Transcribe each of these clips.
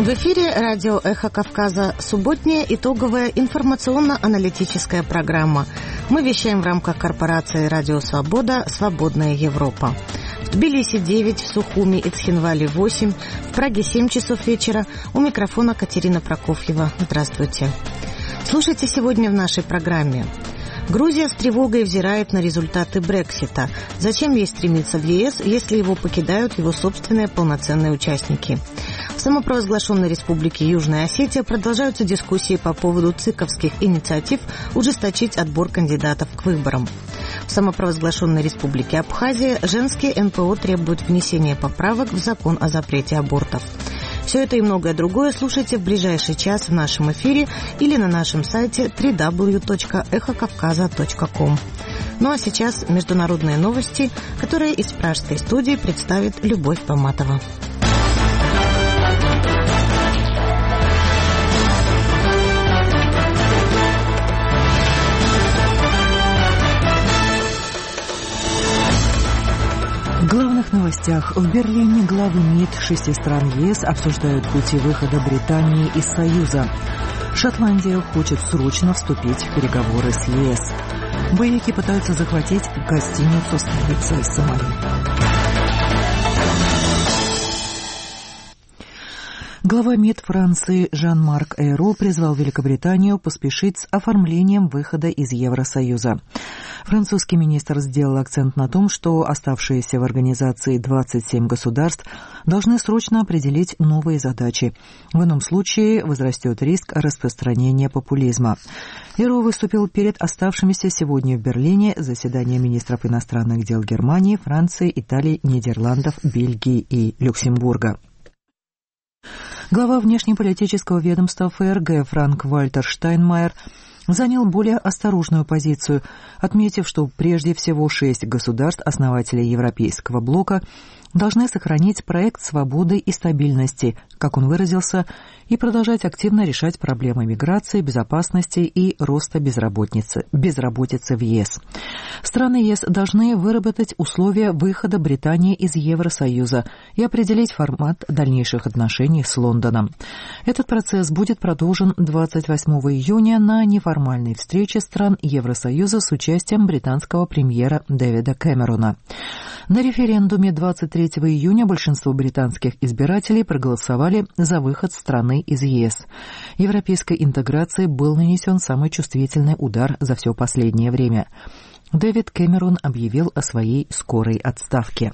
В эфире радио «Эхо Кавказа» субботняя итоговая информационно-аналитическая программа. Мы вещаем в рамках корпорации «Радио Свобода. Свободная Европа». В Тбилиси 9, в Сухуми и Цхинвале 8, в Праге 7 часов вечера. У микрофона Катерина Прокофьева. Здравствуйте. Слушайте сегодня в нашей программе. Грузия с тревогой взирает на результаты Брексита. Зачем ей стремиться в ЕС, если его покидают его собственные полноценные участники? В самопровозглашенной республике Южная Осетия продолжаются дискуссии по поводу циковских инициатив ужесточить отбор кандидатов к выборам. В самопровозглашенной республике Абхазия женские НПО требуют внесения поправок в закон о запрете абортов. Все это и многое другое слушайте в ближайший час в нашем эфире или на нашем сайте www.эхокавказа.ком. Ну а сейчас международные новости, которые из пражской студии представит Любовь Поматова. В главных новостях. В Берлине главы МИД 6 стран ЕС обсуждают пути выхода Британии из Союза. Шотландия хочет срочно вступить в переговоры с ЕС. Боевики пытаются захватить гостиницу в столице Сомали. Глава МИД Франции Жан-Марк Эйро призвал Великобританию поспешить с оформлением выхода из Евросоюза. Французский министр сделал акцент на том, что оставшиеся в организации 27 государств должны срочно определить новые задачи. В ином случае возрастет риск распространения популизма. Эйро выступил перед оставшимися сегодня в Берлине заседанием министров иностранных дел Германии, Франции, Италии, Нидерландов, Бельгии и Люксембурга. Глава внешнеполитического ведомства ФРГ Франк-Вальтер Штайнмайер занял более осторожную позицию, отметив, что прежде всего 6 государств-основателей Европейского блока должны сохранить проект свободы и стабильности, как он выразился, и продолжать активно решать проблемы миграции, безопасности и роста безработицы в ЕС. Страны ЕС должны выработать условия выхода Британии из Евросоюза и определить формат дальнейших отношений с Лондоном. Этот процесс будет продолжен 28 июня на неформальной встрече стран Евросоюза с участием британского премьера Дэвида Кэмерона. На референдуме 23 июня большинство британских избирателей проголосовали за выход страны из ЕС. Европейской интеграции был нанесен самый чувствительный удар за все последнее время. Дэвид Кэмерон объявил о своей скорой отставке.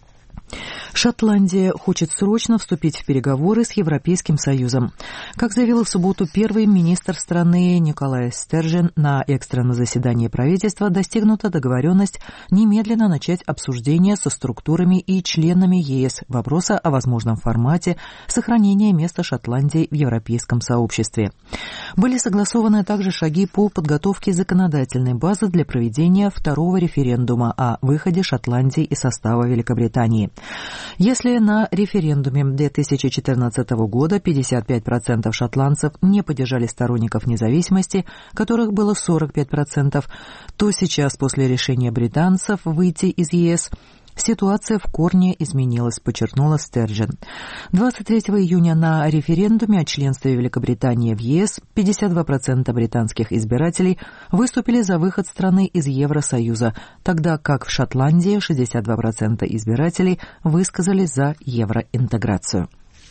Шотландия хочет срочно вступить в переговоры с Европейским Союзом. Как заявил в субботу первый министр страны Николай Стерджен, на экстренном заседании правительства достигнута договоренность немедленно начать обсуждение со структурами и членами ЕС вопроса о возможном формате сохранения места Шотландии в Европейском сообществе. Были согласованы также шаги по подготовке законодательной базы для проведения второго референдума о выходе Шотландии из состава Великобритании. Если на референдуме 2014 года 55% шотландцев не поддержали сторонников независимости, которых было 45%, то сейчас после решения британцев выйти из ЕС ситуация в корне изменилась, подчеркнула Стерджен. 23 июня на референдуме о членстве Великобритании в ЕС 52% британских избирателей выступили за выход страны из Евросоюза, тогда как в Шотландии 62% избирателей высказались за евроинтеграцию.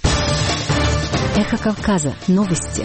Эхо Кавказа. Новости.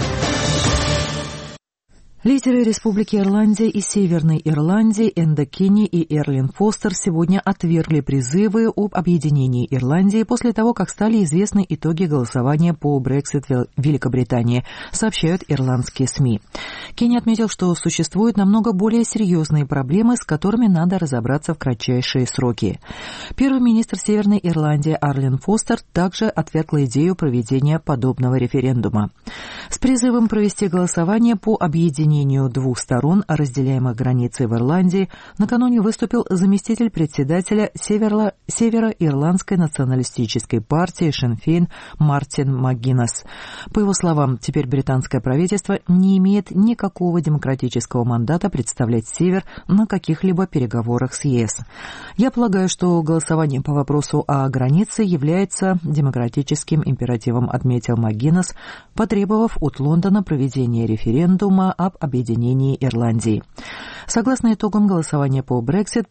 Лидеры Республики Ирландия и Северной Ирландии Энда Кенни и Эрлин Фостер сегодня отвергли призывы об объединении Ирландии после того, как стали известны итоги голосования по Брексит в Великобритании, сообщают ирландские СМИ. Кенни отметил, что существуют намного более серьезные проблемы, с которыми надо разобраться в кратчайшие сроки. Первый министр Северной Ирландии Эрлин Фостер также отвергла идею проведения подобного референдума. С призывом провести голосование по объединению объединению двух сторон, разделяемых границей в Ирландии, накануне выступил заместитель председателя Северо-Ирландской националистической партии Sinn Féin Мартин МакГиннес. По его словам, теперь британское правительство не имеет никакого демократического мандата представлять Север на каких-либо переговорах с ЕС. «Я полагаю, что голосование по вопросу о границе является демократическим императивом», отметил МакГиннес, потребовав от Лондона проведения референдума об объединении Ирландии. Согласно итогам голосования по Brexit,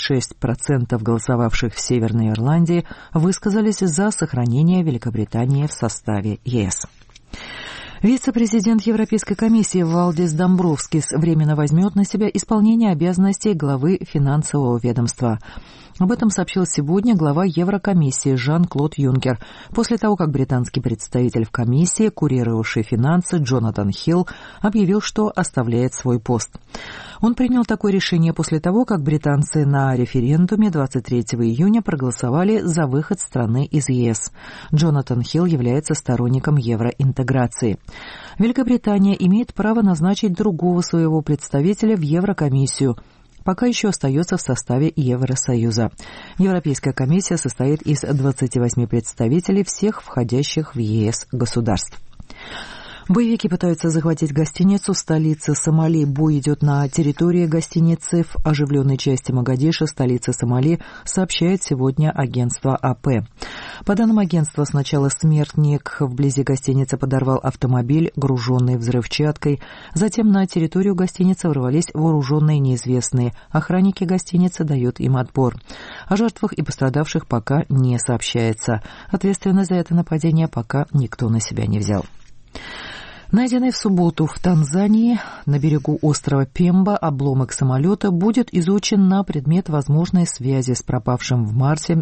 56% голосовавших в Северной Ирландии высказались за сохранение Великобритании в составе ЕС. Вице-президент Европейской комиссии Валдис Домбровскис временно возьмет на себя исполнение обязанностей главы финансового ведомства. Об этом сообщил сегодня глава Еврокомиссии Жан-Клод Юнкер, после того, как британский представитель в комиссии, курирующий финансы Джонатан Хилл, объявил, что оставляет свой пост. Он принял такое решение после того, как британцы на референдуме 23 июня проголосовали за выход страны из ЕС. Джонатан Хилл является сторонником евроинтеграции. Великобритания имеет право назначить другого своего представителя в Еврокомиссию, пока еще остается в составе Евросоюза. Европейская комиссия состоит из 28 представителей всех входящих в ЕС государств. Боевики пытаются захватить гостиницу в столице Сомали. Бой идет на территории гостиницы в оживленной части Могадишо, столицы Сомали, сообщает сегодня агентство АП. По данным агентства, сначала смертник вблизи гостиницы подорвал автомобиль, груженный взрывчаткой. Затем на территорию гостиницы ворвались вооруженные неизвестные. Охранники гостиницы дают им отпор. О жертвах и пострадавших пока не сообщается. Ответственность за это нападение пока никто на себя не взял. Найденный в субботу в Танзании на берегу острова Пемба обломок самолета будет изучен на предмет возможной связи с пропавшим в марте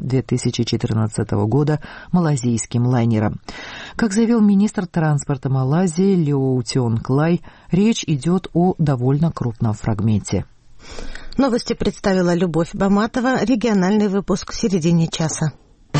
2014 года малазийским лайнером. Как заявил министр транспорта Малайзии Леоутион Клай, речь идет о довольно крупном фрагменте. Новости представила Любовь Баматова. Региональный выпуск в середине часа.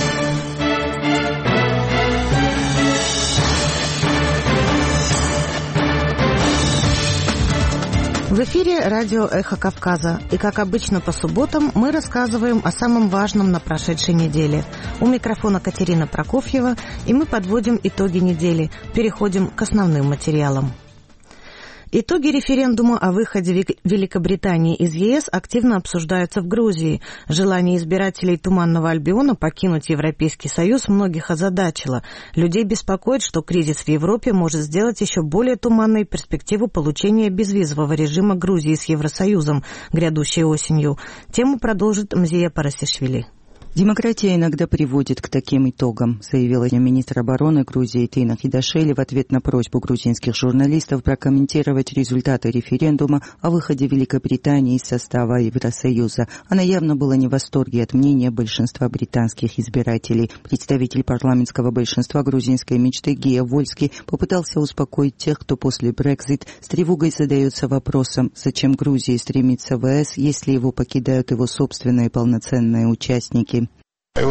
В эфире радио «Эхо Кавказа». И, как обычно, по субботам мы рассказываем о самом важном на прошедшей неделе. У микрофона Катерина Прокофьева, и мы подводим итоги недели. Переходим к основным материалам. Итоги референдума о выходе Великобритании из ЕС активно обсуждаются в Грузии. Желание избирателей Туманного Альбиона покинуть Европейский Союз многих озадачило. Людей беспокоит, что кризис в Европе может сделать еще более туманной перспективу получения безвизового режима Грузии с Евросоюзом, грядущей осенью. Тему продолжит Мзия Парасишвили. Демократия иногда приводит к таким итогам, заявила министр обороны Грузии Тина Хидашвили в ответ на просьбу грузинских журналистов прокомментировать результаты референдума о выходе Великобритании из состава Евросоюза. Она явно была не в восторге от мнения большинства британских избирателей. Представитель парламентского большинства грузинской мечты Гия Вольский попытался успокоить тех, кто после Brexit с тревогой задается вопросом, зачем Грузии стремиться в ЕС, если его покидают его собственные полноценные участники. Для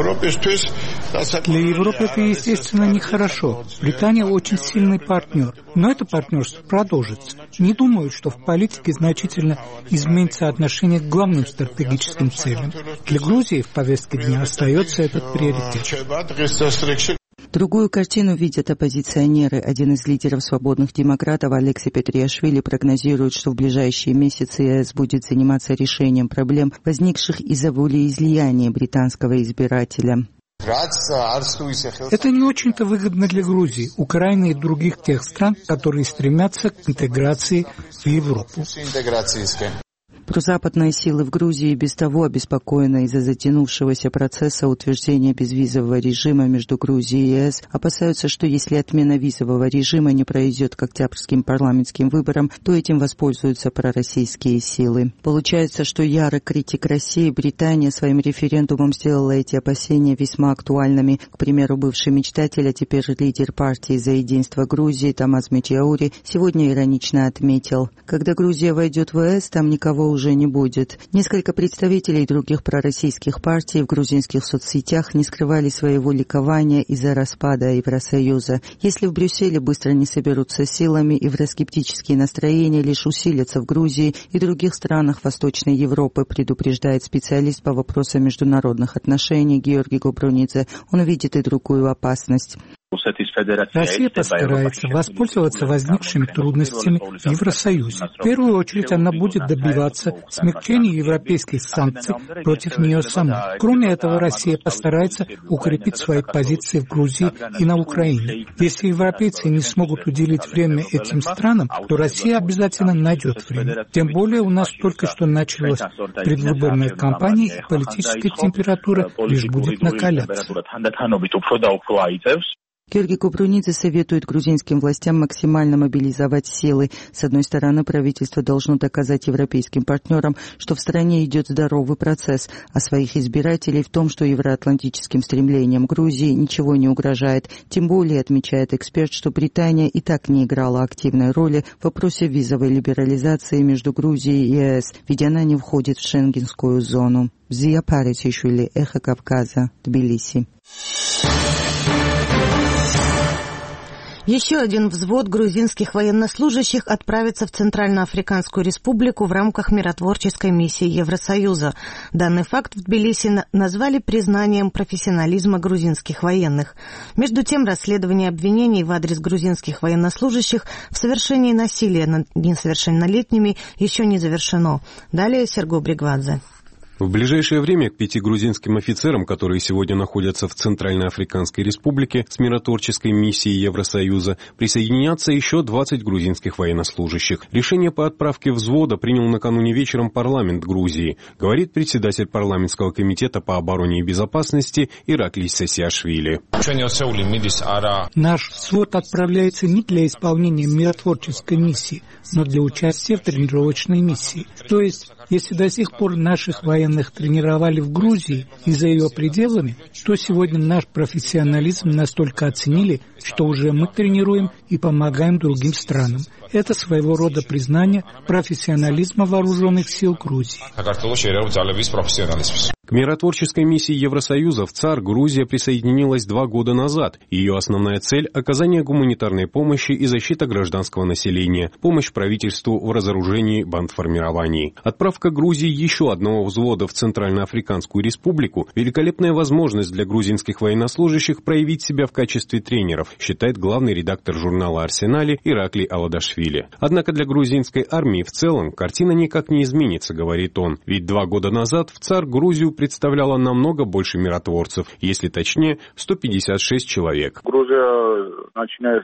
Европы это, естественно, нехорошо. Британия очень сильный партнер, но это партнерство продолжится. Не думаю, что в политике значительно изменится отношение к главным стратегическим целям. Для Грузии в повестке дня остается этот приоритет. Другую картину видят оппозиционеры. Один из лидеров свободных демократов, Алексей Петриашвили, прогнозирует, что в ближайшие месяцы ЕС будет заниматься решением проблем, возникших из-за волеизлияния британского избирателя. Это не очень-то выгодно для Грузии, Украины и других тех стран, которые стремятся к интеграции в Европу. Прозападные силы в Грузии без того обеспокоены из-за затянувшегося процесса утверждения безвизового режима между Грузией и ЕС, опасаются, что если отмена визового режима не пройдет к октябрьским парламентским выборам, то этим воспользуются пророссийские силы. Получается, что ярый критик России Британия своим референдумом сделала эти опасения весьма актуальными. К примеру, бывший мечтатель, а теперь лидер партии «За единство Грузии» Тамаз Мечаури сегодня иронично отметил: когда Грузия войдет в ЕС, там никого уже уже не будет. Несколько представителей других пророссийских партий в грузинских соцсетях не скрывали своего ликования из-за распада Евросоюза. Если в Брюсселе быстро не соберутся силами, евроскептические настроения лишь усилятся в Грузии и других странах Восточной Европы, предупреждает специалист по вопросам международных отношений Георгий Купрунидзе. Он видит и другую опасность. Россия постарается воспользоваться возникшими трудностями в Евросоюзе. В первую очередь она будет добиваться смягчения европейских санкций против нее самой. Кроме этого, Россия постарается укрепить свои позиции в Грузии и на Украине. Если европейцы не смогут уделить время этим странам, то Россия обязательно найдет время. Тем более у нас только что началась предвыборная кампания, и политическая температура лишь будет накаляться. Георгий Купрунидзе советует грузинским властям максимально мобилизовать силы. С одной стороны, правительство должно доказать европейским партнерам, что в стране идет здоровый процесс, а своих избирателей в том, что евроатлантическим стремлениям Грузии ничего не угрожает. Тем более, отмечает эксперт, что Британия и так не играла активной роли в вопросе визовой либерализации между Грузией и ЕС, ведь она не входит в шенгенскую зону. Зия Паричишвили, Эхо Кавказа, Тбилиси. Еще один взвод грузинских военнослужащих отправится в Центральноафриканскую республику в рамках миротворческой миссии Евросоюза. Данный факт в Тбилиси назвали признанием профессионализма грузинских военных. Между тем, расследование обвинений в адрес грузинских военнослужащих в совершении насилия над несовершеннолетними еще не завершено. Далее Серго Бригвадзе. В ближайшее время к 5 грузинским офицерам, которые сегодня находятся в Центральноафриканской республике с миротворческой миссией Евросоюза, присоединятся еще 20 грузинских военнослужащих. Решение по отправке взвода принял накануне вечером парламент Грузии, говорит председатель парламентского комитета по обороне и безопасности Ираклий Сасиашвили. Наш взвод отправляется не для исполнения миротворческой миссии, но для участия в тренировочной миссии. То есть, если до сих пор наших военных тренировали в Грузии и за ее пределами, то сегодня наш профессионализм настолько оценили, что уже мы тренируем и помогаем другим странам. Это своего рода признание профессионализма вооруженных сил Грузии. К миротворческой миссии Евросоюза в ЦАР Грузия присоединилась 2 года назад. Ее основная цель – оказание гуманитарной помощи и защита гражданского населения, помощь правительству в разоружении бандформирований. Отправка Грузии еще одного взвода в Центральноафриканскую республику – великолепная возможность для грузинских военнослужащих проявить себя в качестве тренеров, считает главный редактор журнала «Арсенали» Ираклий Аладашвили. Однако для грузинской армии в целом картина никак не изменится, говорит он, ведь 2 года назад в ЦАР Грузию представляло намного больше миротворцев, если точнее 156 человек. Грузия, начиная с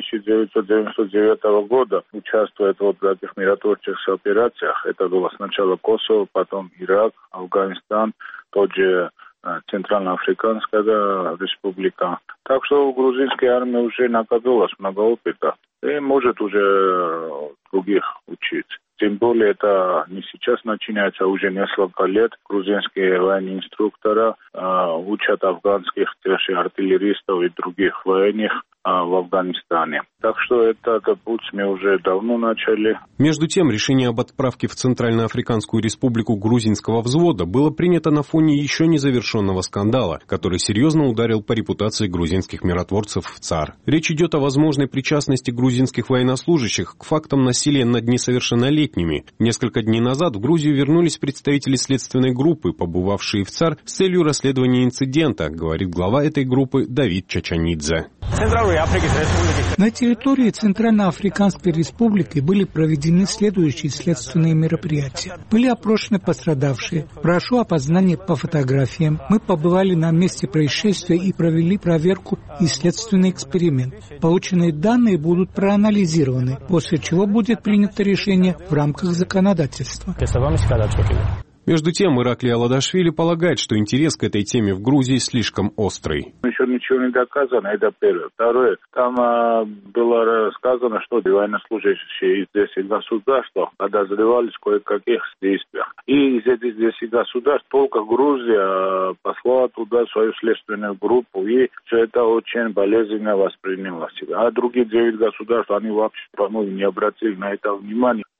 1999 года, участвует в этих миротворческих операциях. Это было сначала Косово, потом Ирак, Афганистан, тот же Центральноафриканская республика. Так что грузинская армия уже накопилась много опыта и может уже других учить. Тем более это не сейчас начинается, уже несколько лет. Грузинские военные инструкторы учат афганских артиллеристов и других военных в Афганистане. Так что этот путь мы уже давно начали. Между тем, решение об отправке в Центральноафриканскую республику грузинского взвода было принято на фоне еще незавершенного скандала, который серьезно ударил по репутации грузинских миротворцев в ЦАР. Речь идет о возможной причастности грузинских военнослужащих к фактам насилия над несовершеннолетними. Несколько дней назад в Грузию вернулись представители следственной группы, побывавшие в ЦАР с целью расследования инцидента, говорит глава этой группы Давид Чачанидзе. На территории Центральноафриканской республики были проведены следующие следственные мероприятия. Были опрошены пострадавшие. Прошу опознания по фотографиям. Мы побывали на месте происшествия и провели проверку и следственный эксперимент. Полученные данные будут проанализированы, после чего будет принято решение в рамках законодательства. Между тем, Ираклий Аладашвили полагает, что интерес к этой теме в Грузии слишком острый. Еще ничего не доказано, это первое. Второе, там было сказано, что военнослужащие из 10 государств подозревались в кое-каких действиях. И из этих 10 государств только Грузия послала туда свою следственную группу, и все это очень болезненно воспринялось. А другие 9 государств, они вообще, по-моему, не обратили на это внимания. И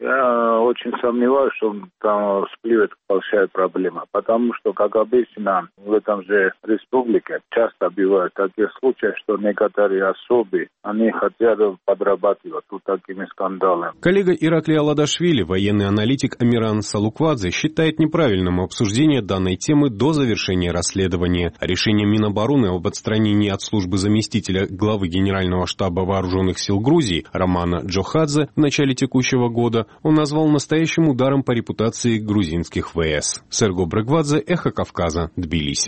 Я очень сомневаюсь, что там всплывет большая проблема, потому что, как обычно, в этом же республике часто бывают такие случаи, что некоторые особы, они хотят подрабатывать вот такими скандалами. Коллега Ираклий Аладашвили, военный аналитик Амиран Салуквадзе, считает неправильным обсуждение данной темы до завершения расследования. Решение Минобороны об отстранении от службы заместителя главы Генерального штаба Вооруженных сил Грузии Романа Джохадзе в начале текущего года он назвал настоящим ударом по репутации грузинских ВС. Серго Брегвадзе, Эхо Кавказа, Тбилиси.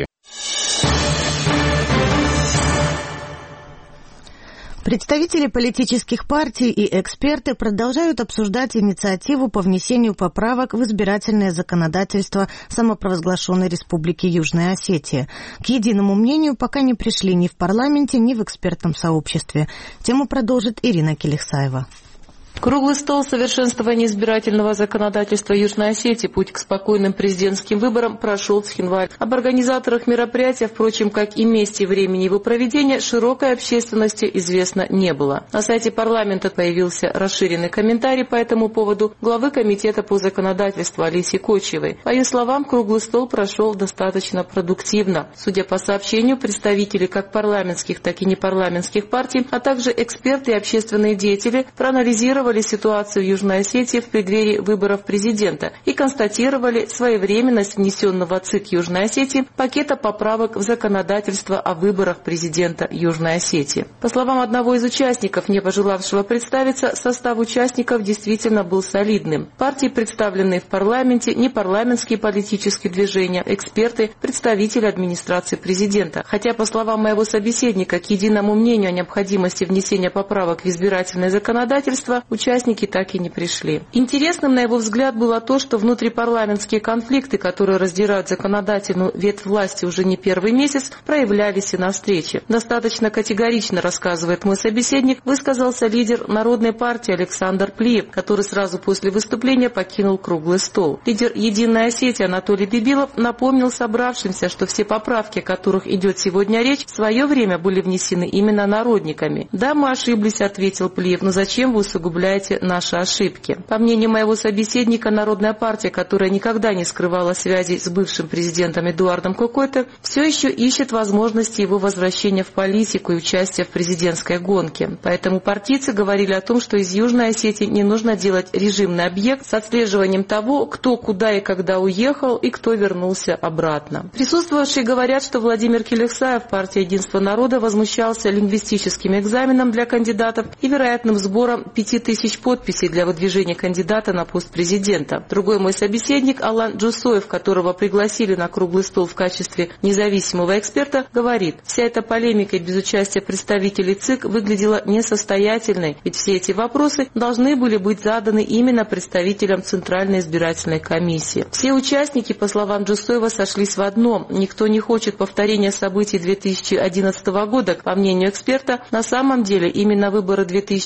Представители политических партий и эксперты продолжают обсуждать инициативу по внесению поправок в избирательное законодательство самопровозглашенной Республики Южная Осетия. К единому мнению пока не пришли ни в парламенте, ни в экспертном сообществе. Тему продолжит Ирина Келехсаева. Круглый стол совершенствования избирательного законодательства Южной Осетии «Путь к спокойным президентским выборам» прошел в Цхинвале. Об организаторах мероприятия, впрочем, как и месте и времени его проведения, широкой общественности известно не было. На сайте парламента появился расширенный комментарий по этому поводу главы комитета по законодательству Алисы Кочевой. По ее словам, круглый стол прошел достаточно продуктивно. Судя по сообщению, представители как парламентских, так и непарламентских партий, а также эксперты и общественные деятели проанализировали ситуацию в Южной Осетии в преддверии выборов президента и констатировали своевременность внесенного ЦИК Южной Осетии пакета поправок в законодательство о выборах президента Южной Осетии. По словам одного из участников, не пожелавшего представиться, состав участников действительно был солидным. Партии, представленные в парламенте, непарламентские политические движения, эксперты, представители администрации президента. Хотя, по словам моего собеседника, к единому мнению о необходимости внесения поправок в избирательное законодательство участники так и не пришли. Интересным, на его взгляд, было то, что внутрипарламентские конфликты, которые раздирают законодательную ветвь власти уже не первый месяц, проявлялись и на встрече. Достаточно категорично, рассказывает мой собеседник, высказался лидер Народной партии Александр Плиев, который сразу после выступления покинул круглый стол. Лидер «Единой Осетии» Анатолий Бибилов напомнил собравшимся, что все поправки, о которых идет сегодня речь, в свое время были внесены именно народниками. «Да, мы ошиблись», — ответил Плиев, — «но зачем вы усугубляете наши ошибки?» По мнению моего собеседника, Народная партия, которая никогда не скрывала связей с бывшим президентом Эдуардом Кокойто, все еще ищет возможности его возвращения в политику и участия в президентской гонке. Поэтому партийцы говорили о том, что из Южной Осетии не нужно делать режимный объект с отслеживанием того, кто куда и когда уехал и кто вернулся обратно. Присутствующие говорят, что Владимир Келехсаев, партия «Единство народа», возмущался лингвистическим экзаменом для кандидатов и вероятным сбором 5000 подписей для выдвижения кандидата на пост президента. Другой мой собеседник, Алан Джусоев, которого пригласили на круглый стол в качестве независимого эксперта, говорит, вся эта полемика без участия представителей ЦИК выглядела несостоятельной, ведь все эти вопросы должны были быть заданы именно представителям Центральной избирательной комиссии. Все участники, по словам Джусоева, сошлись в одном. Никто не хочет повторения событий 2011 года. По мнению эксперта, на самом деле именно выборы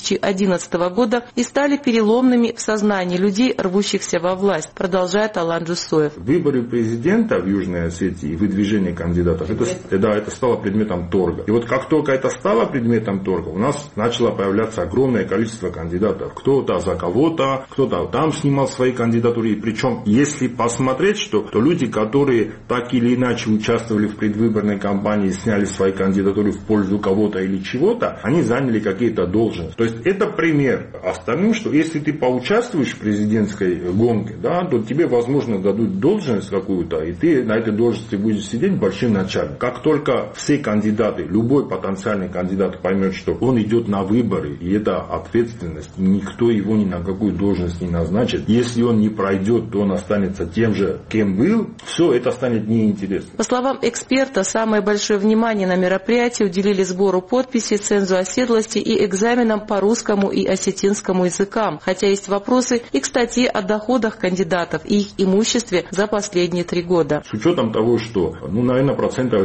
2011 года и стали переломными в сознании людей, рвущихся во власть, продолжает Алан Джусоев. Выборы президента в Южной Осетии и выдвижение кандидатов, это стало предметом торга. И вот как только это стало предметом торга, у нас начало появляться огромное количество кандидатов. Кто-то за кого-то, кто-то там снимал свои кандидатуры. И причем, если посмотреть, то люди, которые так или иначе участвовали в предвыборной кампании, сняли свои кандидатуры в пользу кого-то или чего-то, они заняли какие-то должности. То есть это пример остальным, что если ты поучаствуешь в президентской гонке, да, то тебе, возможно, дадут должность какую-то, и ты на этой должности будешь сидеть большим начальником. Как только все кандидаты, любой потенциальный кандидат поймет, что он идет на выборы, и это ответственность, никто его ни на какую должность не назначит. Если он не пройдет, то он останется тем же, кем был, все это станет неинтересно. По словам эксперта, самое большое внимание на мероприятии уделили сбору подписей, цензу оседлости и экзаменам по русскому и осетинскому языкам, хотя есть вопросы и к статье о доходах кандидатов и их имуществе за последние 3 года. С учетом того, что, наверное,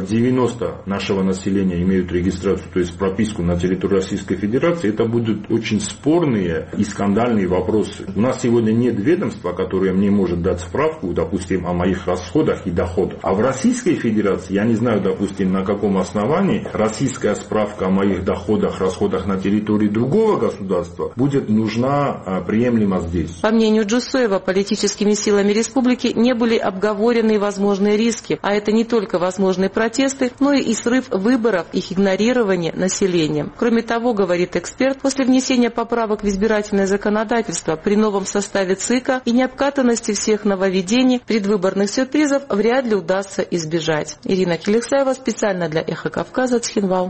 90% нашего населения имеют регистрацию, то есть прописку на территории Российской Федерации, это будут очень спорные и скандальные вопросы. У нас сегодня нет ведомства, которое мне может дать справку, допустим, о моих расходах и доходах. А в Российской Федерации, я не знаю, допустим, на каком основании российская справка о моих доходах, расходах на территории другого государства будет будет нужна приемлемо здесь. По мнению Джусоева, политическими силами республики не были обговорены возможные риски, а это не только возможные протесты, но и срыв выборов, их игнорирование населением. Кроме того, говорит эксперт, после внесения поправок в избирательное законодательство при новом составе ЦИКа и необкатанности всех нововведений предвыборных сюрпризов вряд ли удастся избежать. Ирина Келексаева специально для «Эхо Кавказа», Цхинвал.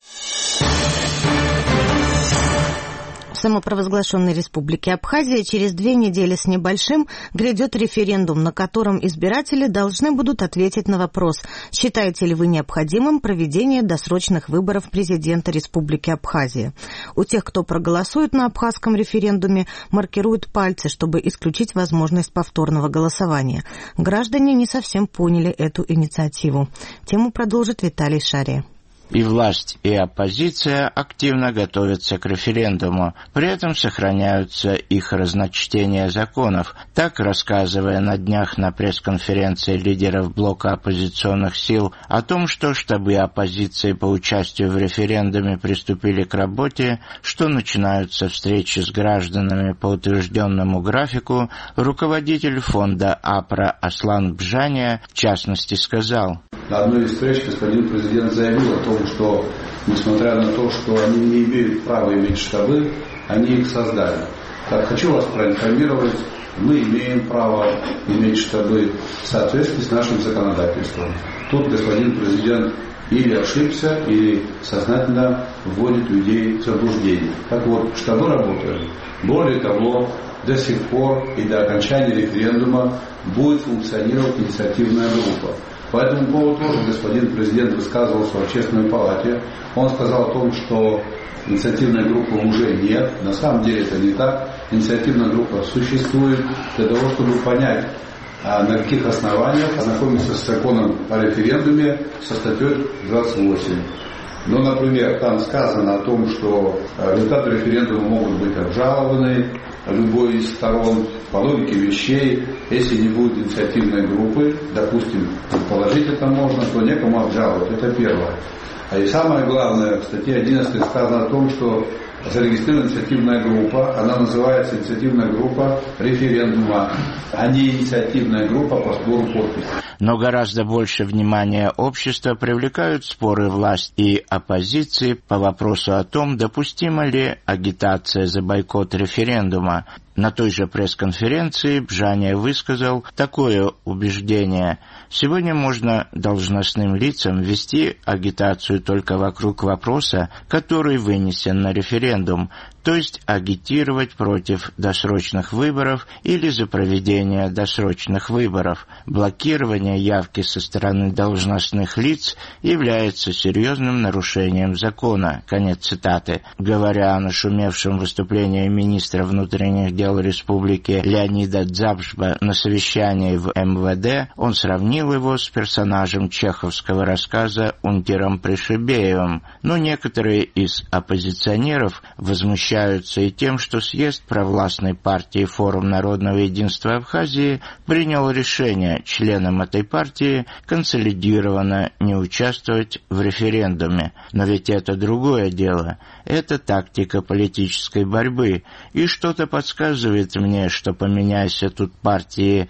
В самопровозглашенной республике Абхазия через 2 недели с небольшим грядет референдум, на котором избиратели должны будут ответить на вопрос, считаете ли вы необходимым проведение досрочных выборов президента Республики Абхазия. У тех, кто проголосует на абхазском референдуме, маркируют пальцы, чтобы исключить возможность повторного голосования. Граждане не совсем поняли эту инициативу. Тему продолжит Виталий Шария. И власть, и оппозиция активно готовятся к референдуму. При этом сохраняются их разночтения законов. Так, рассказывая на днях на пресс-конференции лидеров блока оппозиционных сил о том, что штабы оппозиции по участию в референдуме приступили к работе, что начинаются встречи с гражданами по утвержденному графику, руководитель фонда АПРА Аслан Бжания в частности сказал: на одной из встреч господин президент заявил о том, что, несмотря на то, что они не имеют права иметь штабы, они их создали. Так, хочу вас проинформировать, мы имеем право иметь штабы в соответствии с нашим законодательством. Тут господин президент или ошибся, или сознательно вводит людей в заблуждение. Так вот, штабы работают. Более того, до сих пор и до окончания референдума будет функционировать инициативная группа. По этому поводу тоже господин президент высказывался в Общественной палате. Он сказал о том, что инициативной группы уже нет. На самом деле это не так. Инициативная группа существует для того, чтобы понять, на каких основаниях ознакомиться с законом о референдуме, со статьей 28. Ну, например, там сказано о том, что результаты референдума могут быть обжалованы любой из сторон. По логике вещей, если не будет инициативной группы, допустим, предположить это можно, то некому обжаловать. Это первое. И самое главное, в статье 11 сказано о том, что зарегистрирована инициативная группа, она называется инициативная группа референдума, а не инициативная группа по сбору подписей. Но гораздо больше внимания общества привлекают споры власти и оппозиции по вопросу о том, допустима ли агитация за бойкот референдума. На той же пресс-конференции Бжания высказал такое убеждение: сегодня можно должностным лицам вести агитацию только вокруг вопроса, который вынесен на референдум, то есть агитировать против досрочных выборов или за проведение досрочных выборов. Блокирование явки со стороны должностных лиц является серьезным нарушением закона. Конец цитаты. Говоря о нашумевшем выступлении министра внутренних дел республики Леонида Дзабжба на совещании в МВД, он сравнил его с персонажем чеховского рассказа Унтером Пришибеевым. Но некоторые из оппозиционеров возмущаются и тем, что съезд провластной партии «Форум народного единства Абхазии» принял решение членам этой партии консолидированно не участвовать в референдуме. Но ведь это другое дело. Это тактика политической борьбы. И что-то подсказывает мне, что поменяйся тут партии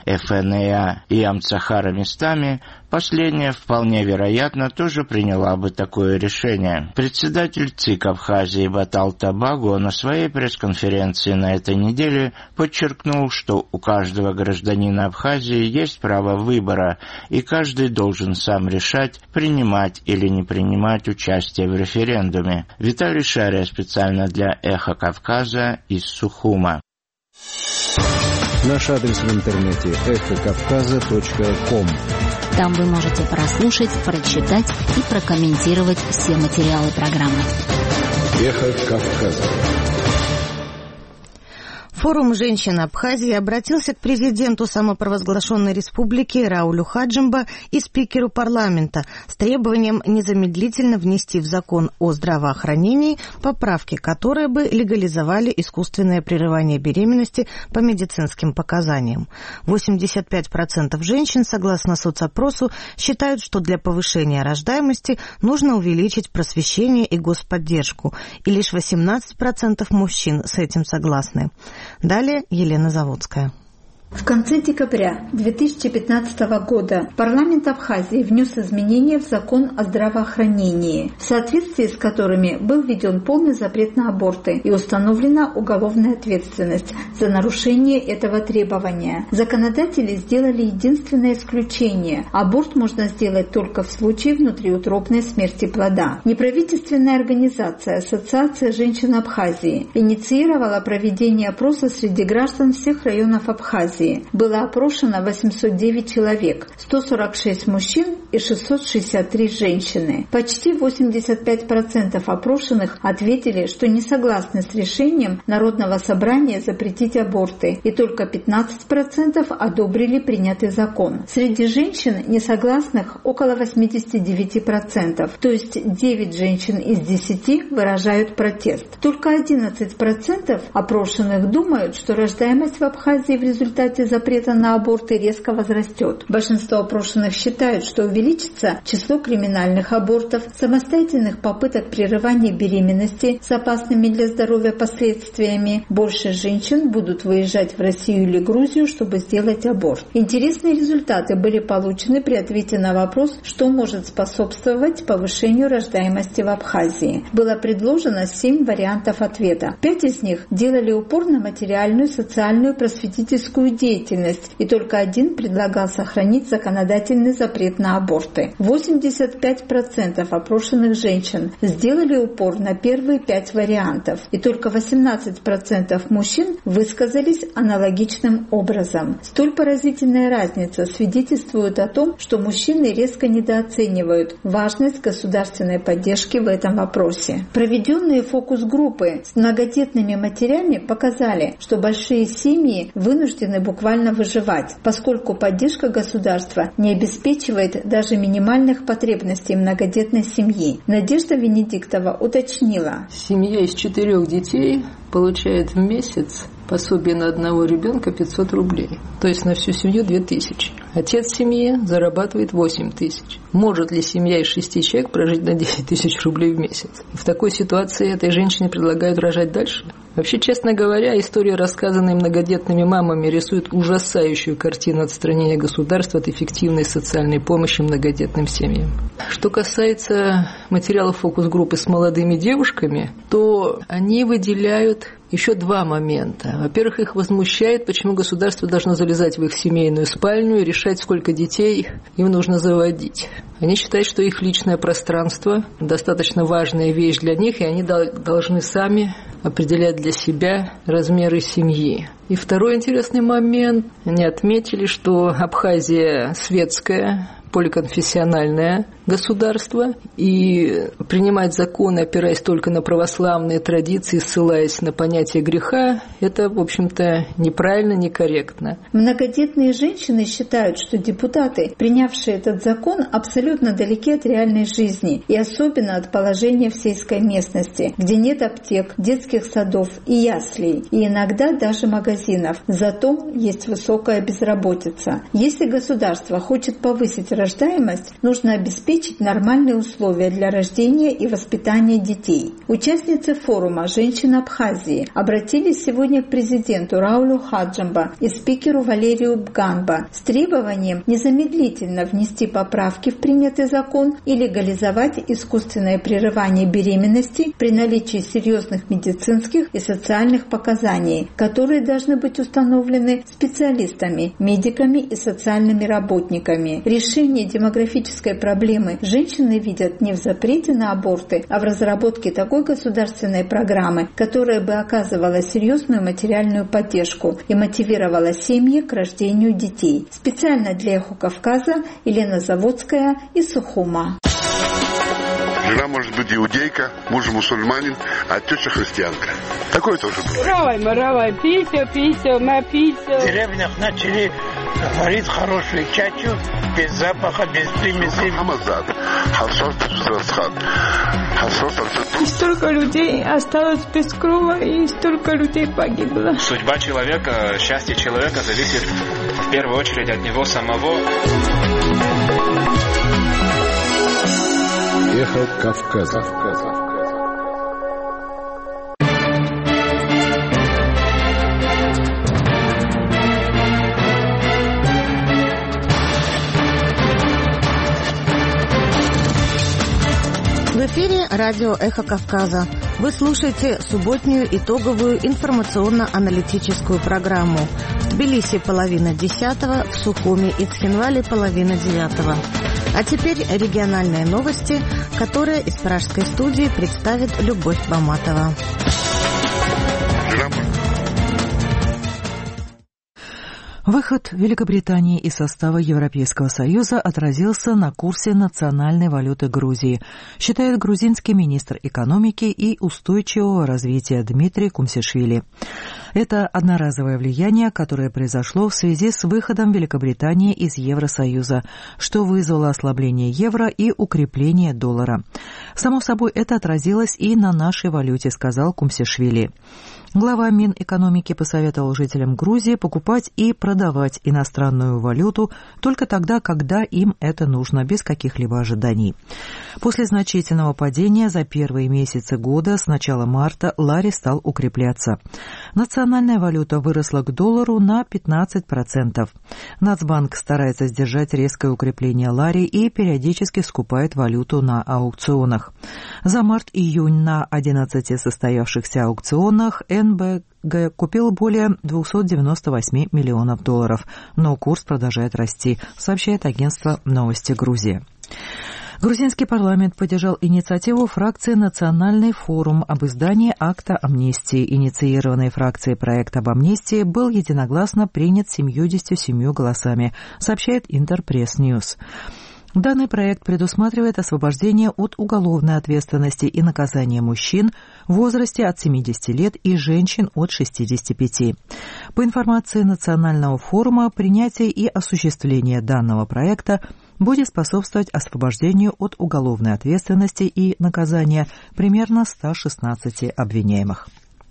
ФНА и Амцахара местами, последняя вполне вероятно тоже приняла бы такое решение. Председатель ЦИК Абхазии Батал Табагу на своей пресс-конференции на этой неделе подчеркнул, что у каждого гражданина Абхазии есть право выбора, и каждый должен сам решать, принимать или не принимать участие в референдуме. Виталий Шария специально для «Эхо Кавказа» из Сухума. Наш адрес в интернете эхокавказа.ком. Там вы можете прослушать, прочитать и прокомментировать все материалы программы. Эхо Кавказа. Форум женщин Абхазии обратился к президенту самопровозглашенной республики Раулю Хаджимба и спикеру парламента с требованием незамедлительно внести в закон о здравоохранении поправки, которые бы легализовали искусственное прерывание беременности по медицинским показаниям. 85% женщин, согласно соцопросу, считают, что для повышения рождаемости нужно увеличить просвещение и господдержку, и лишь 18% мужчин с этим согласны. Далее Елена Заводская. В конце декабря 2015 года парламент Абхазии внес изменения в закон о здравоохранении, в соответствии с которыми был введен полный запрет на аборты и установлена уголовная ответственность за нарушение этого требования. Законодатели сделали единственное исключение. Аборт можно сделать только в случае внутриутробной смерти плода. Неправительственная организация Ассоциация женщин Абхазии инициировала проведение опроса среди граждан всех районов Абхазии. Было опрошено 809 человек, 146 мужчин и 663 женщины. Почти 85% опрошенных ответили, что не согласны с решением Народного собрания запретить аборты, и только 15% одобрили принятый закон. Среди женщин несогласных около 89%, то есть 9 женщин из 10 выражают протест. Только 11% опрошенных думают, что рождаемость в Абхазии в результате запрета на аборты резко возрастет. Большинство опрошенных считают, что увеличится число криминальных абортов, самостоятельных попыток прерывания беременности с опасными для здоровья последствиями. Больше женщин будут выезжать в Россию или Грузию, чтобы сделать аборт. Интересные результаты были получены при ответе на вопрос, что может способствовать повышению рождаемости в Абхазии. Было предложено 7 вариантов ответа. 5 из них делали упор на материальную, социальную, просветительскую деятельность, и только один предлагал сохранить законодательный запрет на аборты. 85% опрошенных женщин сделали упор на первые 5 вариантов, и только 18% мужчин высказались аналогичным образом. Столь поразительная разница свидетельствует о том, что мужчины резко недооценивают важность государственной поддержки в этом вопросе. Проведенные фокус-группы с многодетными матерями показали, что большие семьи вынуждены буквально выживать, поскольку поддержка государства не обеспечивает даже минимальных потребностей многодетной семьи. Надежда Венедиктова уточнила. Семья из 4 детей получает в месяц пособие на одного ребенка 500 рублей. То есть на всю семью 2000. Отец семьи зарабатывает 8000. Может ли семья из 6 человек прожить на 9000 рублей в месяц? В такой ситуации этой женщине предлагают рожать дальше? Вообще, честно говоря, история, рассказанная многодетными мамами, рисует ужасающую картину отстранения государства от эффективной социальной помощи многодетным семьям. Что касается материалов фокус-группы с молодыми девушками, то они выделяют еще 2 момента. Во-первых, их возмущает, почему государство должно залезать в их семейную спальню и решать, сколько детей им нужно заводить. Они считают, что их личное пространство достаточно важная вещь для них, и они должны сами определять для себя размеры семьи. И второй интересный момент. Они отметили, что Абхазия светская, поликонфессиональное государство, и принимать законы, опираясь только на православные традиции, ссылаясь на понятие греха, это, в общем-то, неправильно, некорректно. Многодетные женщины считают, что депутаты, принявшие этот закон, абсолютно далеки от реальной жизни, и особенно от положения в сельской местности, где нет аптек, детских садов и яслей, и иногда даже магазинов. Зато есть высокая безработица. Если государство хочет повысить рождаемость, нужно обеспечить нормальные условия для рождения и воспитания детей. Участницы форума «Женщины Абхазии» обратились сегодня к президенту Раулю Хаджимба и спикеру Валерию Бганба с требованием незамедлительно внести поправки в принятый закон и легализовать искусственное прерывание беременности при наличии серьезных медицинских и социальных показаний, которые должны быть установлены специалистами, медиками и социальными работниками. Решение демографической проблемы женщины видят не в запрете на аборты, а в разработке такой государственной программы, которая бы оказывала серьезную материальную поддержку и мотивировала семьи к рождению детей. Специально для «Эхо Кавказа» Елена Заводская из Сухума. Жена может быть иудейка, муж мусульманин, а теща христианка. Такое тоже было. В деревнях начали варить хорошую чачу, без запаха, без примесей. И столько людей осталось без крова, и столько людей погибло. Судьба человека, счастье человека зависит в первую очередь от него самого. Эхо Кавказа. В эфире радио «Эхо Кавказа». Вы слушаете субботнюю итоговую информационно-аналитическую программу. В Тбилиси 9:30, в Сухуми и Цхинвале 8:30. А теперь региональные новости, которые из пражской студии представит Любовь Баматова. Выход Великобритании из состава Европейского Союза отразился на курсе национальной валюты Грузии, считает грузинский министр экономики и устойчивого развития Дмитрий Кумсишвили. Это одноразовое влияние, которое произошло в связи с выходом Великобритании из Евросоюза, что вызвало ослабление евро и укрепление доллара. Само собой, это отразилось и на нашей валюте, сказал Кумсишвили. Глава Минэкономики посоветовал жителям Грузии покупать и продавать иностранную валюту только тогда, когда им это нужно, без каких-либо ожиданий. После значительного падения за первые месяцы года с начала марта лари стал укрепляться. Национальная валюта выросла к доллару на 15%. Нацбанк старается сдержать резкое укрепление лари и периодически скупает валюту на аукционах. За март-июнь на 11 состоявшихся аукционах НБГ купил более 298 миллионов долларов, но курс продолжает расти, сообщает агентство «Новости Грузии». Грузинский парламент поддержал инициативу фракции «Национальный форум» об издании акта амнистии. Инициированный фракцией проект об амнистии был единогласно принят 77 голосами, сообщает Интерпресс-Ньюс. Данный проект предусматривает освобождение от уголовной ответственности и наказание мужчин в возрасте от 70 лет и женщин от 65. По информации Национального форума, принятие и осуществление данного проекта будет способствовать освобождению от уголовной ответственности и наказания примерно 116 обвиняемых.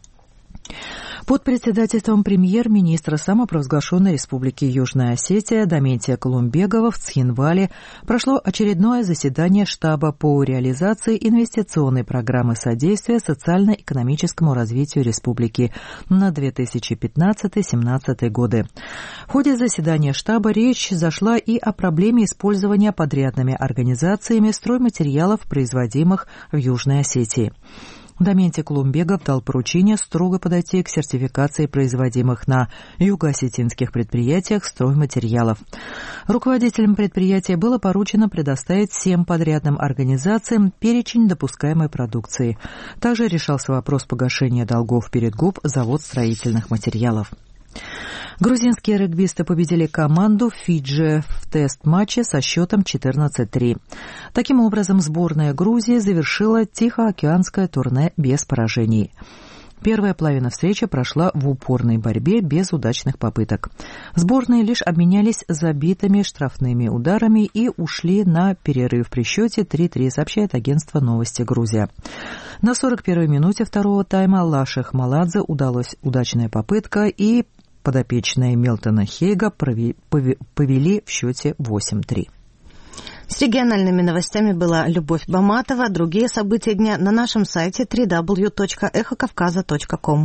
Под председательством премьер-министра самопровозглашенной Республики Южная Осетия Даментия Кулумбегова в Цхинвале прошло очередное заседание штаба по реализации инвестиционной программы содействия социально-экономическому развитию республики на 2015-2017 годы. В ходе заседания штаба речь зашла и о проблеме использования подрядными организациями стройматериалов, производимых в Южной Осетии. Даментий Кулумбегов дал поручение строго подойти к сертификации производимых на юго-осетинских предприятиях стройматериалов. Руководителям предприятия было поручено предоставить всем подрядным организациям перечень допускаемой продукции. Также решался вопрос погашения долгов перед ГУП «Завод строительных материалов». Грузинские регбисты победили команду Фиджи в тест-матче со счетом 14-3. Таким образом, сборная Грузии завершила Тихоокеанское турне без поражений. Первая половина встречи прошла в упорной борьбе без удачных попыток. Сборные лишь обменялись забитыми штрафными ударами и ушли на перерыв при счете 3-3, сообщает агентство «Новости Грузия». На 41-й минуте второго тайма Лаше Хмаладзе удалась удачная попытка, и подопечные Милтона Хейга повели в счете 8-3. С региональными новостями была Любовь Баматова. Другие события дня на нашем сайте www.эхокавказа.ком.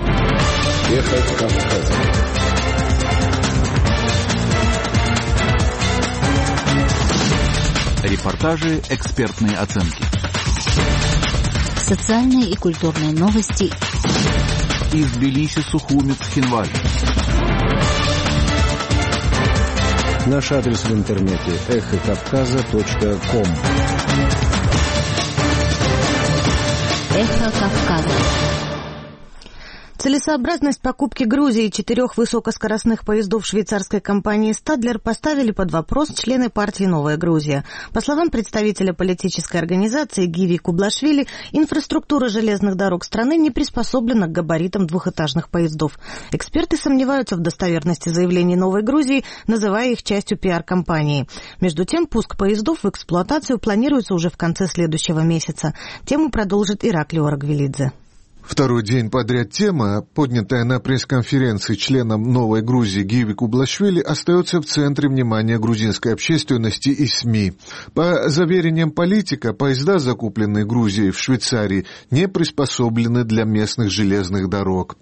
Эхо Кавказа. Репортажи, экспертные оценки. Социальные и культурные новости. Из Тбилиси, Сухуми, Цхинваль. Наш адрес в интернете эхокавказа.ком. Эхо Кавказа. Целесообразность покупки Грузии 4 высокоскоростных поездов швейцарской компании «Стадлер» поставили под вопрос члены партии «Новая Грузия». По словам представителя политической организации Гиви Кублашвили, инфраструктура железных дорог страны не приспособлена к габаритам двухэтажных поездов. Эксперты сомневаются в достоверности заявлений «Новой Грузии», называя их частью пиар-компании. Между тем, пуск поездов в эксплуатацию планируется уже в конце следующего месяца. Тему продолжит Ираклий Орагвелидзе. Второй день подряд тема, поднятая на пресс-конференции членом «Новой Грузии» Гиви Кублашвили, остается в центре внимания грузинской общественности и СМИ. По заверениям политика, поезда, закупленные Грузией в Швейцарии, не приспособлены для местных железных дорог.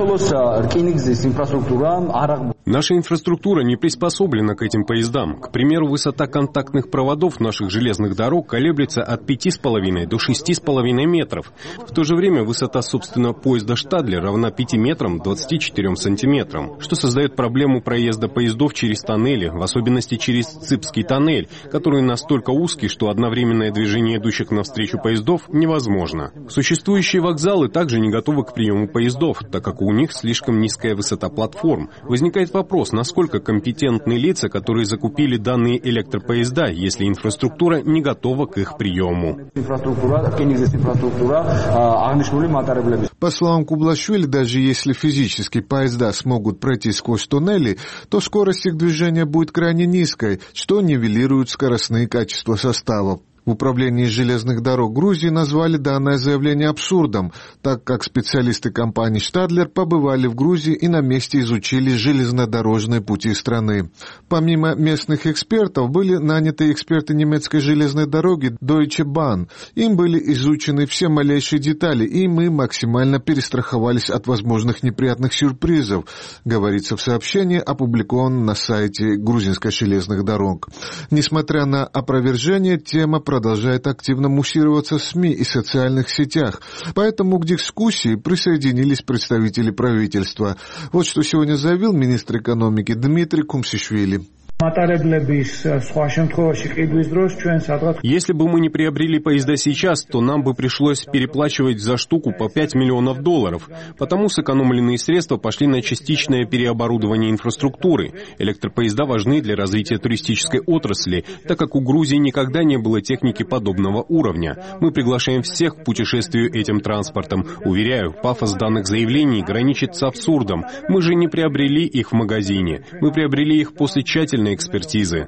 Наша инфраструктура не приспособлена к этим поездам. К примеру, высота контактных проводов наших железных дорог колеблется от 5,5 до 6,5 метров. В то же время высота собственно, поезда «Штадлер» равна 5 метрам 24 сантиметрам, что создает проблему проезда поездов через тоннели, в особенности через Ципский тоннель, который настолько узкий, что одновременное движение идущих навстречу поездов невозможно. Существующие вокзалы также не готовы к приему поездов, так как у них слишком низкая высота платформ. Возникает вопрос, насколько компетентны лица, которые закупили данные электропоезда, если инфраструктура не готова к их приему. По словам Кублашвили, даже если физически поезда смогут пройти сквозь туннели, то скорость их движения будет крайне низкой, что нивелирует скоростные качества составов. В управлении железных дорог Грузии назвали данное заявление абсурдом, так как специалисты компании «Штадлер» побывали в Грузии и на месте изучили железнодорожные пути страны. Помимо местных экспертов были наняты эксперты немецкой железной дороги Deutsche Bahn. Им были изучены все малейшие детали, и мы максимально перестраховались от возможных неприятных сюрпризов, говорится в сообщении, опубликованном на сайте грузинской железных дорог. Несмотря на опровержение, тема продолжает активно муссироваться в СМИ и социальных сетях, поэтому к дискуссии присоединились представители правительства. Вот что сегодня заявил министр экономики Дмитрий Кумсишвили. Если бы мы не приобрели поезда сейчас, то нам бы пришлось переплачивать за штуку по $5 миллионов. Потому сэкономленные средства пошли на частичное переоборудование инфраструктуры. Электропоезда важны для развития туристической отрасли, так как у Грузии никогда не было техники подобного уровня. Мы приглашаем всех к путешествию этим транспортом. Уверяю, пафос данных заявлений граничит с абсурдом. Мы же не приобрели их в магазине. Мы приобрели их после тщательной экспертизы.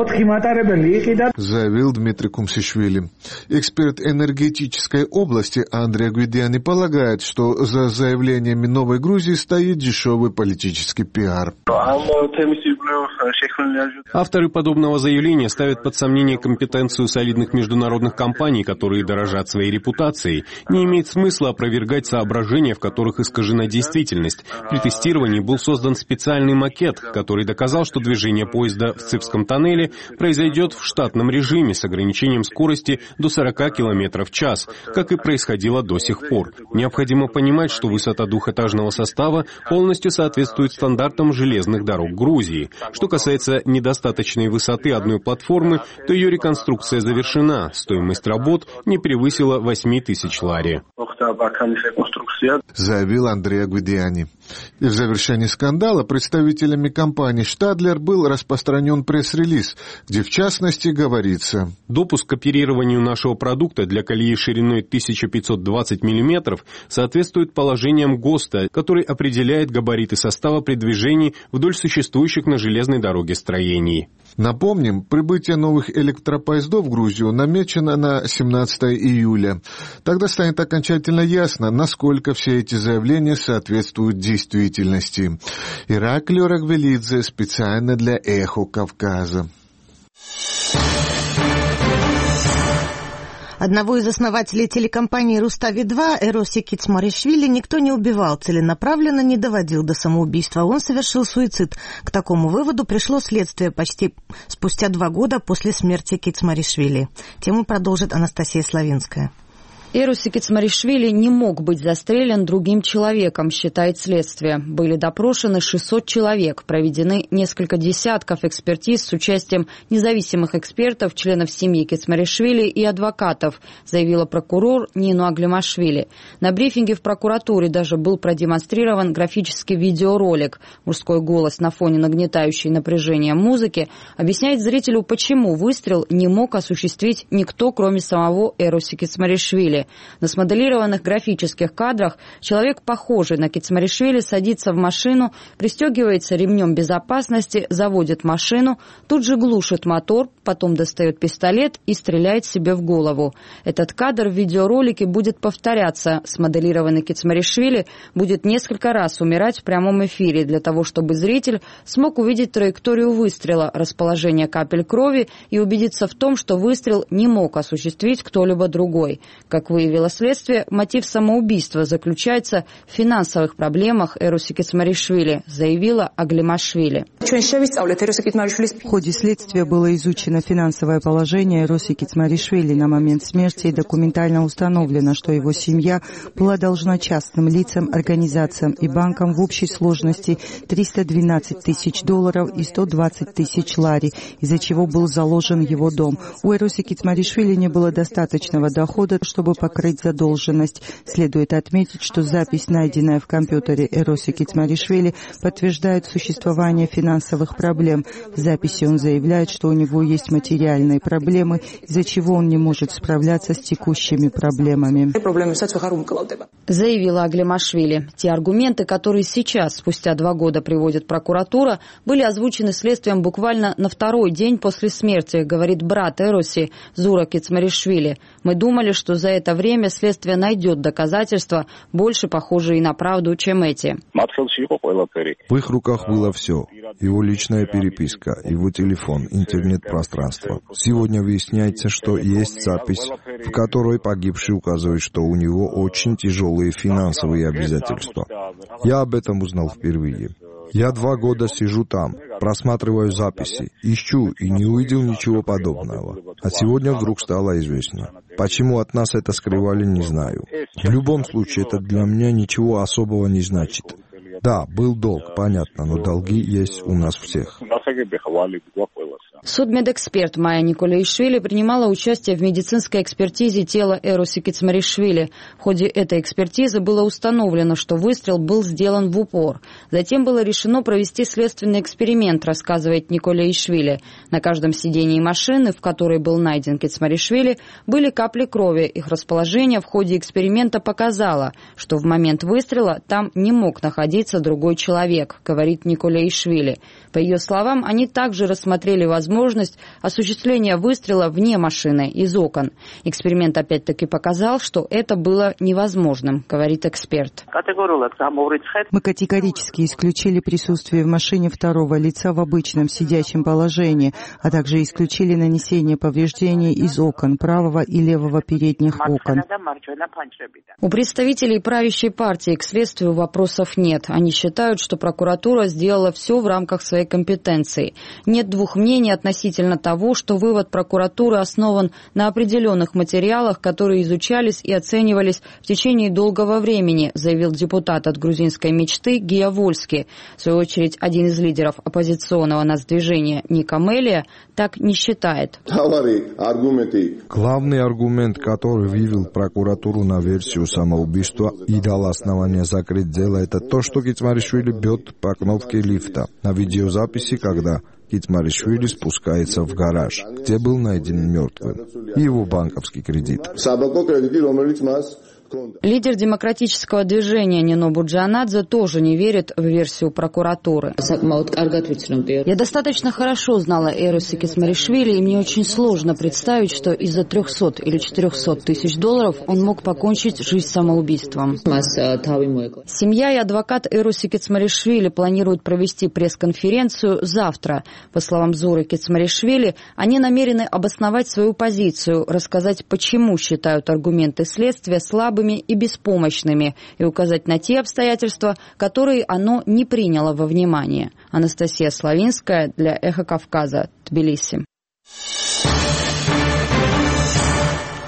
Заявил Дмитрий Кумсишвили. Эксперт энергетической области Андрей Гвидиани полагает, что за заявлениями Новой Грузии стоит дешевый политический пиар. Авторы подобного заявления ставят под сомнение компетенцию солидных международных компаний, которые дорожат своей репутацией. Не имеет смысла опровергать соображения, в которых искажена действительность. При тестировании был создан специальный макет, который доказал, что движение поезда в Ципском тоннеле произойдет в штатном режиме с ограничением скорости до 40 км в час, как и происходило до сих пор. Необходимо понимать, что высота двухэтажного состава полностью соответствует стандартам железных дорог Грузии. Что касается недостаточной высоты одной платформы, то ее реконструкция завершена. Стоимость работ не превысила 8 тысяч лари. Заявил Андрей Гвидиани. И в завершении скандала представителями компании «Штадлер» был распространен пресс-релиз, где в частности говорится: допуск к оперированию нашего продукта для колеи шириной 1520 мм соответствует положениям ГОСТа, который определяет габариты состава при движении вдоль существующих на железной дороге строений. Напомним, прибытие новых электропоездов в Грузию намечено на 17 июля. Тогда станет окончательно ясно, насколько все эти заявления соответствуют действительности. Ираклий Орагвелидзе специально для «Эхо Кавказа». Одного из основателей телекомпании «Рустави-2» Эроси Кицмаришвили никто не убивал, целенаправленно не доводил до самоубийства. Он совершил суицид. К такому выводу пришло следствие почти спустя 2 года после смерти Кицмаришвили. Тему продолжит Анастасия Славинская. Эрус Кицмаришвили не мог быть застрелен другим человеком, считает следствие. Были допрошены 600 человек, проведены несколько десятков экспертиз с участием независимых экспертов, членов семьи Кицмаришвили и адвокатов, заявила прокурор Нину Аглимашвили. На брифинге в прокуратуре даже был продемонстрирован графический видеоролик. Мужской голос на фоне нагнетающей напряжения музыки объясняет зрителю, почему выстрел не мог осуществить никто, кроме самого Эруса Кицмаришвили. На смоделированных графических кадрах человек, похожий на Кицмаришвили, садится в машину, пристегивается ремнем безопасности, заводит машину, тут же глушит мотор, потом достает пистолет и стреляет себе в голову. Этот кадр в видеоролике будет повторяться. Смоделированный Кицмаришвили будет несколько раз умирать в прямом эфире для того, чтобы зритель смог увидеть траекторию выстрела, расположение капель крови и убедиться в том, что выстрел не мог осуществить кто-либо другой. Как выявило следствие, мотив самоубийства заключается в финансовых проблемах Эруса Кицмаришвили, заявила Аглимашвили. В ходе следствия было изучено финансовое положение Эруса Кицмаришвили на момент смерти и документально установлено, что его семья была должна частным лицам, организациям и банкам в общей сложности $312 тысяч и 120 тысяч лари, из-за чего был заложен его дом. У Эруса Кицмаришвили не было достаточного дохода, чтобы покрыть задолженность. Следует отметить, что запись, найденная в компьютере Эруса Кицмаришвили, подтверждает существование финансовых проблем. В записи он заявляет, что у него есть материальные проблемы, из-за чего он не может справляться с текущими проблемами. Заявила Аглимашвили. Те аргументы, которые сейчас, спустя 2 года, приводит прокуратура, были озвучены следствием буквально на второй день после смерти, говорит брат Эруси Зура Кицмаришвили. Мы думали, что за это время следствие найдет доказательства, больше похожие на правду, чем эти. В их руках было все. Его личная переписка, его телефон, интернет-пространство. Сегодня выясняется, что есть запись, в которой погибший указывает, что у него очень тяжелые финансовые обязательства. Я об этом узнал впервые. Я 2 года сижу там, просматриваю записи, ищу и не увидел ничего подобного. А сегодня вдруг стало известно. Почему от нас это скрывали, не знаю. В любом случае, это для меня ничего особого не значит. Да, был долг, понятно, но долги есть у нас всех. Судмедэксперт Майя Николаишвили принимала участие в медицинской экспертизе тела Эруса Кицмаришвили. В ходе этой экспертизы было установлено, что выстрел был сделан в упор. Затем было решено провести следственный эксперимент, рассказывает Николаишвили. На каждом сидении машины, в которой был найден Кицмаришвили, были капли крови. Их расположение в ходе эксперимента показало, что в момент выстрела там не мог находиться другой человек, говорит Николаишвили. По ее словам, они также рассмотрели возможность осуществления выстрела вне машины, из окон. Эксперимент опять-таки показал, что это было невозможным, говорит эксперт. Мы категорически исключили присутствие в машине второго лица в обычном сидячем положении, а также исключили нанесение повреждений из окон правого и левого передних окон. У представителей правящей партии к следствию вопросов нет. Они считают, что прокуратура сделала все в рамках своей компетенции. Нет двух мнений относительно того, что вывод прокуратуры основан на определенных материалах, которые изучались и оценивались в течение долгого времени, заявил депутат от грузинской мечты Гия Вольски. В свою очередь, один из лидеров оппозиционного нацдвижения Ника Мелия так не считает. Главный аргумент, который вывел прокуратуру на версию самоубийства и дал основание закрыть дело, это то, что Кицмаришвили бьет по кнопке лифта. На видеозаписи, когда Кицмаришвили спускается в гараж, где был найден мертвым, и его банковский кредит. Лидер демократического движения Нино Буджанадзе тоже не верит в версию прокуратуры. Я достаточно хорошо знала Эруса Кицмаришвили, и мне очень сложно представить, что из-за 300 или 400 тысяч долларов он мог покончить жизнь самоубийством. Семья и адвокат Эруса Кицмаришвили планируют провести пресс-конференцию завтра. По словам Зуры Кицмаришвили, они намерены обосновать свою позицию, рассказать, почему считают аргументы следствия слабыми и беспомощными, и указать на те обстоятельства, которые оно не приняло во внимание. Анастасия Славинская для «Эхо Кавказа», Тбилиси.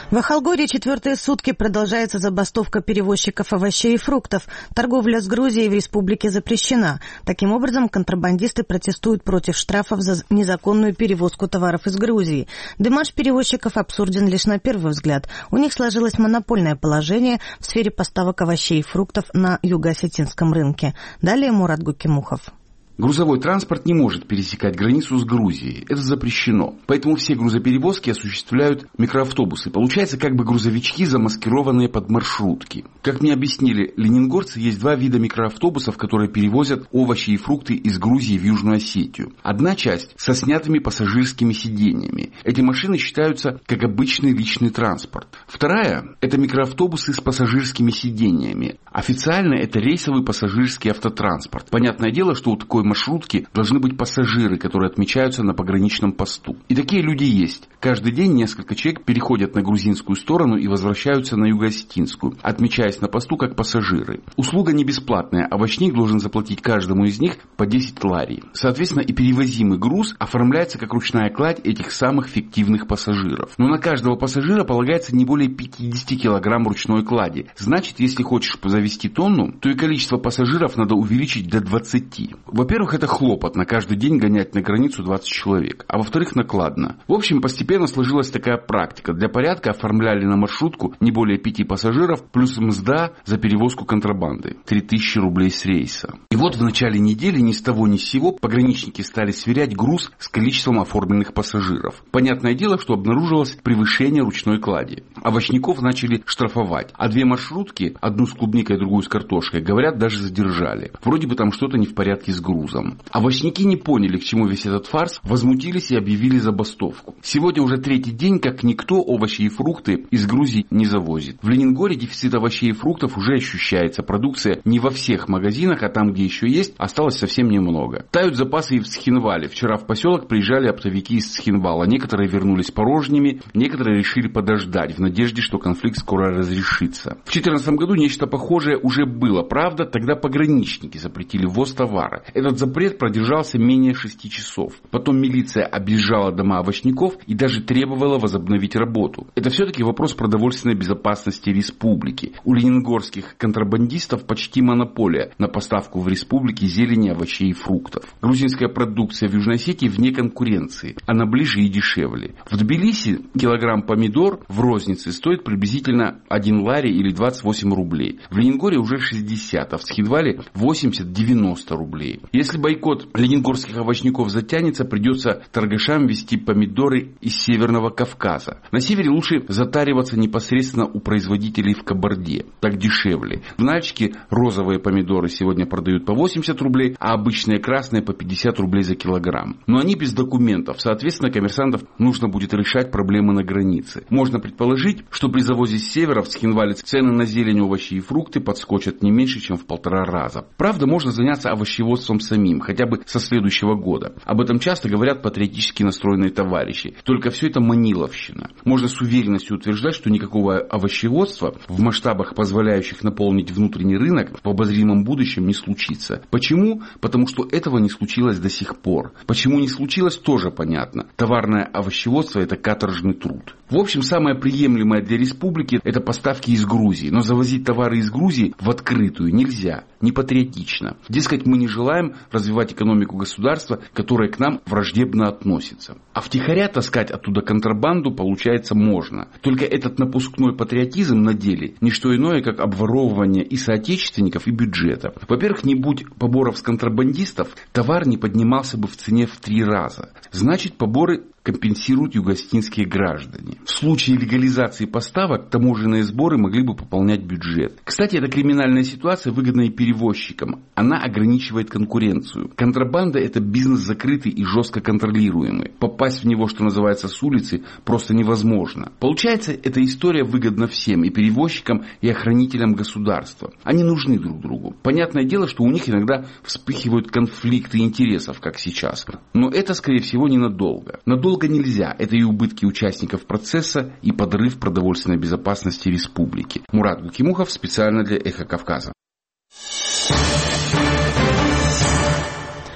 В Ахалгоре 4-е сутки продолжается забастовка перевозчиков овощей и фруктов. Торговля с Грузией в республике запрещена. Таким образом, контрабандисты протестуют против штрафов за незаконную перевозку товаров из Грузии. Демарш перевозчиков абсурден лишь на первый взгляд. У них сложилось монопольное положение в сфере поставок овощей и фруктов на юго-осетинском рынке. Далее Мурат Гукимухов. Грузовой транспорт не может пересекать границу с Грузией. Это запрещено. Поэтому все грузоперевозки осуществляют микроавтобусы. Получается как бы грузовички, замаскированные под маршрутки. Как мне объяснили ленингорцы, есть два вида микроавтобусов, которые перевозят овощи и фрукты из Грузии в Южную Осетию. Одна часть со снятыми пассажирскими сиденьями. Эти машины считаются как обычный личный транспорт. Вторая – это микроавтобусы с пассажирскими сиденьями. Официально это рейсовый пассажирский автотранспорт. Понятное дело, что у такой маршрутки должны быть пассажиры, которые отмечаются на пограничном посту. И такие люди есть. Каждый день несколько человек переходят на грузинскую сторону и возвращаются на юго-осетинскую, отмечаясь на посту как пассажиры. Услуга не бесплатная. Овощник должен заплатить каждому из них по 10 лари. Соответственно, и перевозимый груз оформляется как ручная кладь этих самых фиктивных пассажиров. Но на каждого пассажира полагается не более 50 килограмм ручной клади. Значит, если хочешь завести тонну, то и количество пассажиров надо увеличить до 20. Во-первых, это хлопот на каждый день гонять на границу 20 человек, а во-вторых, накладно. В общем, постепенно сложилась такая практика. Для порядка оформляли на маршрутку не более 5 пассажиров, плюс мзда за перевозку контрабанды. 3000 рублей с рейса. И вот в начале недели ни с того ни с сего пограничники стали сверять груз с количеством оформленных пассажиров. Понятное дело, что обнаружилось превышение ручной клади. Овощников начали штрафовать. А 2 маршрутки, одну с клубникой, другую с картошкой, говорят, даже задержали. Вроде бы там что-то не в порядке с грузом. Овощники не поняли, к чему весь этот фарс, возмутились и объявили забастовку. Сегодня уже 3-й день, как никто овощи и фрукты из Грузии не завозит. В Ленингоре дефицит овощей и фруктов уже ощущается. Продукция не во всех магазинах, а там, где еще есть, осталось совсем немного. Тают запасы и в Цхинвале. Вчера в поселок приезжали оптовики из Цхинвала. Некоторые вернулись порожними, некоторые решили подождать, в надежде, что конфликт скоро разрешится. В 2014 году нечто похожее уже было. Правда, тогда пограничники запретили ввоз товара. Этот запрет продержался менее 6 часов. Потом милиция объезжала дома овощников и даже требовала возобновить работу. Это все-таки вопрос продовольственной безопасности республики. У ленингорских контрабандистов почти монополия на поставку в республике зелени, овощей и фруктов. Грузинская продукция в Южной Осетии вне конкуренции. Она ближе и дешевле. В Тбилиси килограмм помидор в рознице стоит приблизительно 1 лари или 28 рублей. В Ленингоре уже 60, а в Цхинвале 80-90 рублей. Если бойкот ленингорских овощников затянется, придется торгашам везти помидоры из Северного Кавказа. На севере лучше затариваться непосредственно у производителей в Кабарде. Так дешевле. В Нальчике розовые помидоры сегодня продают по 80 рублей, а обычные красные по 50 рублей за килограмм. Но они без документов. Соответственно, коммерсантов нужно будет решать проблемы на границе. Можно предположить, что при завозе с севера в Цхинвале цены на зелень, овощи и фрукты подскочат не меньше, чем в 1,5 раза. Правда, можно заняться овощеводством самим, хотя бы со следующего года. Об этом часто говорят патриотически настроенные товарищи. Только все это маниловщина. Можно с уверенностью утверждать, что никакого овощеводства в масштабах, позволяющих наполнить внутренний рынок, в обозримом будущем не случится. Почему? Потому что этого не случилось до сих пор. Почему не случилось, тоже понятно. Товарное овощеводство – это каторжный труд. В общем, самое приемлемое для республики – это поставки из Грузии. Но завозить товары из Грузии в открытую нельзя. Не патриотично. Дескать, мы не желаем развивать экономику государства, которое к нам враждебно относится. А втихаря таскать оттуда контрабанду, получается, можно. Только этот напускной патриотизм на деле не что иное, как обворовывание и соотечественников, и бюджета. Во-первых, не будь поборов с контрабандистов, товар не поднимался бы в цене в 3 раза. Значит, поборы компенсируют юго-осетинские граждане. В случае легализации поставок таможенные сборы могли бы пополнять бюджет. Кстати, эта криминальная ситуация выгодна и перевозчикам. Она ограничивает конкуренцию. Контрабанда – это бизнес закрытый и жестко контролируемый. Попасть в него, что называется, с улицы просто невозможно. Получается, эта история выгодна всем, и перевозчикам, и охранителям государства. Они нужны друг другу. Понятное дело, что у них иногда вспыхивают конфликты интересов, как сейчас. Но это, скорее всего, ненадолго. Надолго нельзя. Это и убытки участников процесса, и подрыв продовольственной безопасности республики. Мурат Гукимухов специально для «Эхо Кавказа».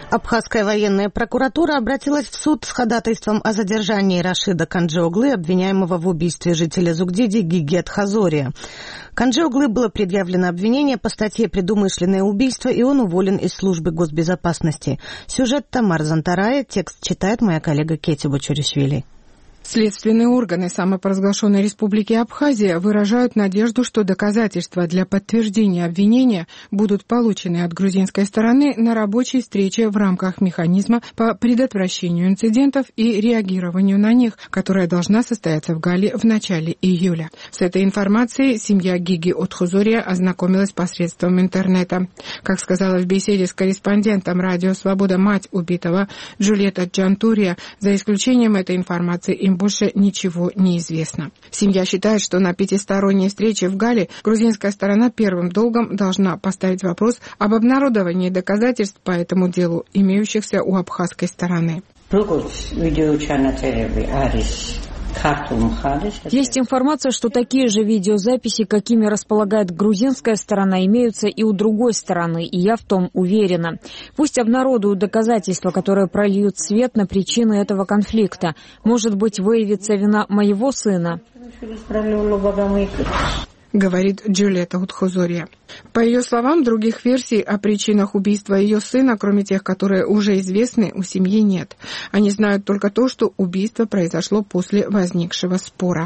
Абхазская военная прокуратура обратилась в суд с ходатайством о задержании Рашида Канджиоглы, обвиняемого в убийстве жителя Зугдиди Гиги Атхазория. Канджиоглы было предъявлено обвинение по статье «Предумышленное убийство», и он уволен из службы госбезопасности. Сюжет Тамар Зантарая, текст читает моя коллега Кетти Бочуришвили. Следственные органы самопровозглашенной Республики Абхазия выражают надежду, что доказательства для подтверждения обвинения будут получены от грузинской стороны на рабочей встрече в рамках механизма по предотвращению инцидентов и реагированию на них, которая должна состояться в Гале в начале июля. С этой информацией семья Гиги Отхозория ознакомилась посредством интернета. Как сказала в беседе с корреспондентом «Радио Свобода» мать убитого Джульетта Джантурия, за исключением этой информации им больше ничего не известно. Семья считает, что на пятисторонней встрече в Гале грузинская сторона первым долгом должна поставить вопрос об обнародовании доказательств по этому делу, имеющихся у абхазской стороны. Есть информация, что такие же видеозаписи, какими располагает грузинская сторона, имеются и у другой стороны, и я в том уверена. Пусть обнародуют доказательства, которые прольют свет на причины этого конфликта. Может быть, выявится вина моего сына, говорит Джульетта Отхозория. По ее словам, других версий о причинах убийства ее сына, кроме тех, которые уже известны, у семьи нет. Они знают только то, что убийство произошло после возникшего спора.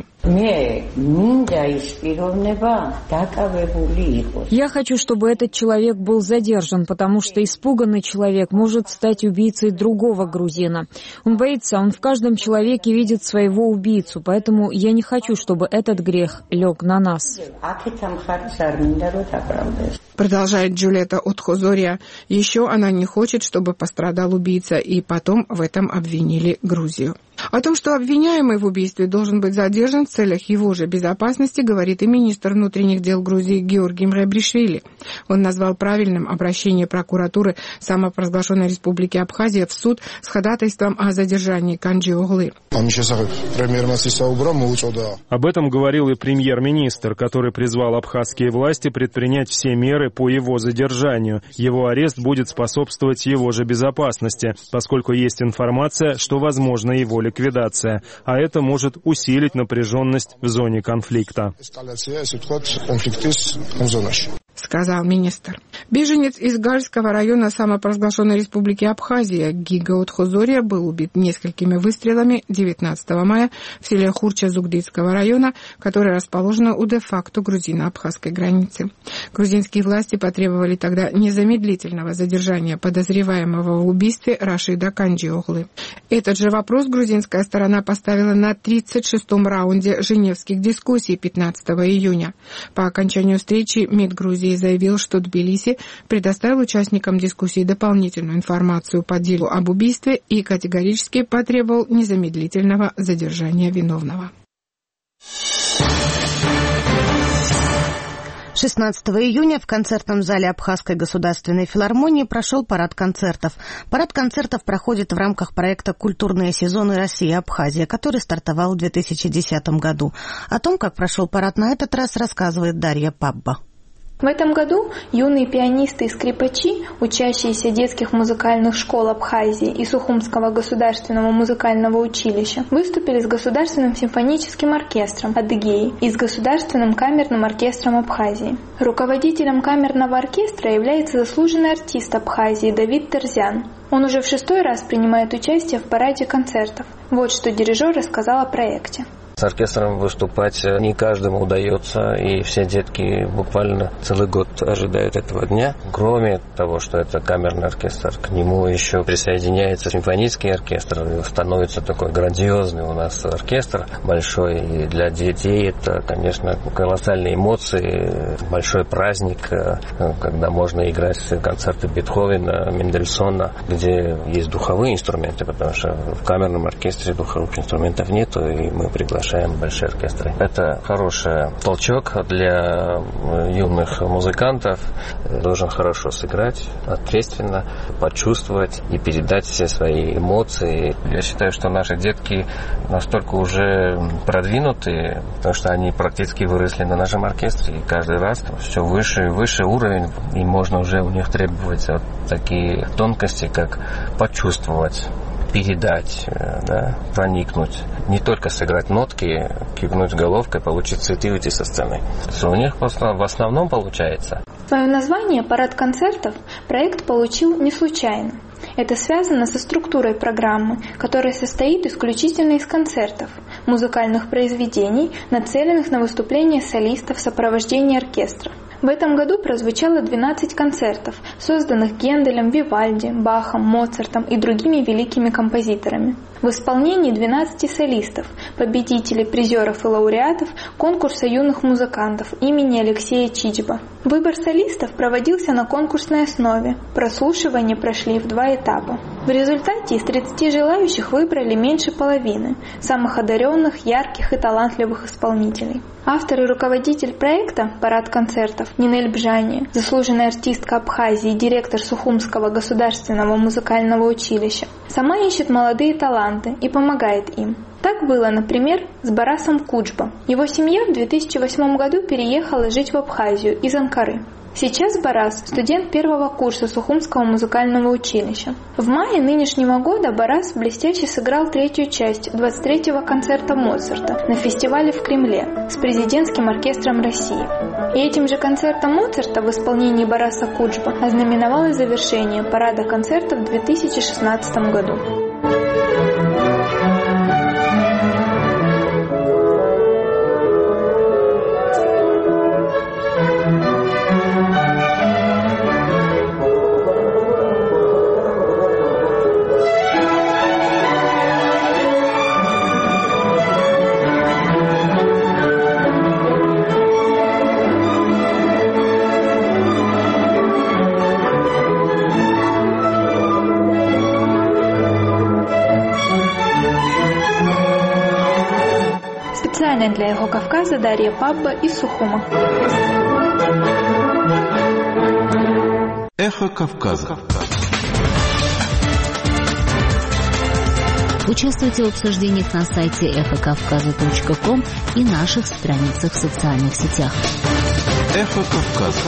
Я хочу, чтобы этот человек был задержан, потому что испуганный человек может стать убийцей другого грузина. Он боится, он в каждом человеке видит своего убийцу, поэтому я не хочу, чтобы этот грех лег на нас. Продолжает Джульетта Отхозория. Еще она не хочет, чтобы пострадал убийца, и потом в этом обвинили Грузию. О том, что обвиняемый в убийстве должен быть задержан в целях его же безопасности, говорит и министр внутренних дел Грузии Георгий Мрабришвили. Он назвал правильным обращение прокуратуры самопровозглашенной Республики Абхазия в суд с ходатайством о задержании Канджиоглы. Об этом говорил и премьер-министр, который призвал абхазские власти предпринять все меры по его задержанию. Его арест будет способствовать его же безопасности, поскольку есть информация, что возможно его ликвидация, а это может усилить напряженность в зоне конфликта. Сказал министр. Беженец из Гальского района самопровозглашенной Республики Абхазия Гига Отхозория был убит несколькими выстрелами 19 мая в селе Хурча Зугдидского района, которое расположено у де-факто грузино-абхазской границы. Грузинские власти потребовали тогда незамедлительного задержания подозреваемого в убийстве Рашида Канджиоглы. Этот же вопрос грузинская сторона поставила на 36-м раунде женевских дискуссий 15 июня. По окончанию встречи МИД Грузии заявил, что Тбилиси предоставил участникам дискуссии дополнительную информацию по делу об убийстве и категорически потребовал незамедлительного задержания виновного. 16 июня в концертном зале Абхазской государственной филармонии прошел парад концертов. Парад концертов проходит в рамках проекта «Культурные сезоны Россия-Абхазия», который стартовал в 2010 году. О том, как прошел парад на этот раз, рассказывает Дарья Пабба. В этом году юные пианисты и скрипачи, учащиеся детских музыкальных школ Абхазии и Сухумского государственного музыкального училища, выступили с Государственным симфоническим оркестром Адыгеи и с Государственным камерным оркестром Абхазии. Руководителем камерного оркестра является заслуженный артист Абхазии Давид Терзян. Он уже в 6-й раз принимает участие в параде концертов. Вот что дирижер рассказал о проекте. С оркестром выступать не каждому удается, и все детки буквально целый год ожидают этого дня. Кроме того, что это камерный оркестр, к нему еще присоединяется симфонический оркестр, становится такой грандиозный у нас оркестр большой. И для детей это, конечно, колоссальные эмоции, большой праздник, когда можно играть концерты Бетховена, Мендельсона, где есть духовые инструменты, потому что в камерном оркестре духовых инструментов нету, и мы приглашаем приглашаем большие оркестры. Это хороший толчок для юных музыкантов. Должен хорошо сыграть, ответственно, почувствовать и передать все свои эмоции. Я считаю, что наши детки настолько уже продвинутые, потому что они практически выросли на нашем оркестре. И каждый раз все выше и выше уровень, и можно уже у них требовать вот такие тонкости, как почувствовать, передать, да, проникнуть. Не только сыграть нотки, кивнуть головкой, получить цветы и уйти со сцены. Что у них в основном получается. Свое название «Парад концертов» проект получил не случайно. Это связано со структурой программы, которая состоит исключительно из концертов, музыкальных произведений, нацеленных на выступления солистов в сопровождении оркестра. В этом году прозвучало 12 концертов, созданных Генделем, Вивальди, Бахом, Моцартом и другими великими композиторами. В исполнении 12 солистов, победителей, призеров и лауреатов конкурса юных музыкантов имени Алексея Чичба. Выбор солистов проводился на конкурсной основе. Прослушивания прошли в 2 этапа. В результате из 30 желающих выбрали меньше половины самых одаренных, ярких и талантливых исполнителей. Автор и руководитель проекта «Парад концертов» Нинель Бжани, заслуженная артистка Абхазии и директор Сухумского государственного музыкального училища, сама ищет молодые таланты и помогает им. Так было, например, с Барасом Куджба. Его семья в 2008 году переехала жить в Абхазию из Анкары. Сейчас Барас – студент 1-го курса Сухумского музыкального училища. В мае нынешнего года Барас блестяще сыграл 3-ю часть 23-го концерта Моцарта на фестивале в Кремле с президентским оркестром России. И этим же концертом Моцарта в исполнении Бараса Куджба ознаменовалось завершение парада концертов в 2016 году. Для Эхо Кавказа Дарья Пабба из Сухума. Эхо Кавказа. Участвуйте в обсуждениях на сайте эхокавказа.ком и наших страницах в социальных сетях. Эхо Кавказа.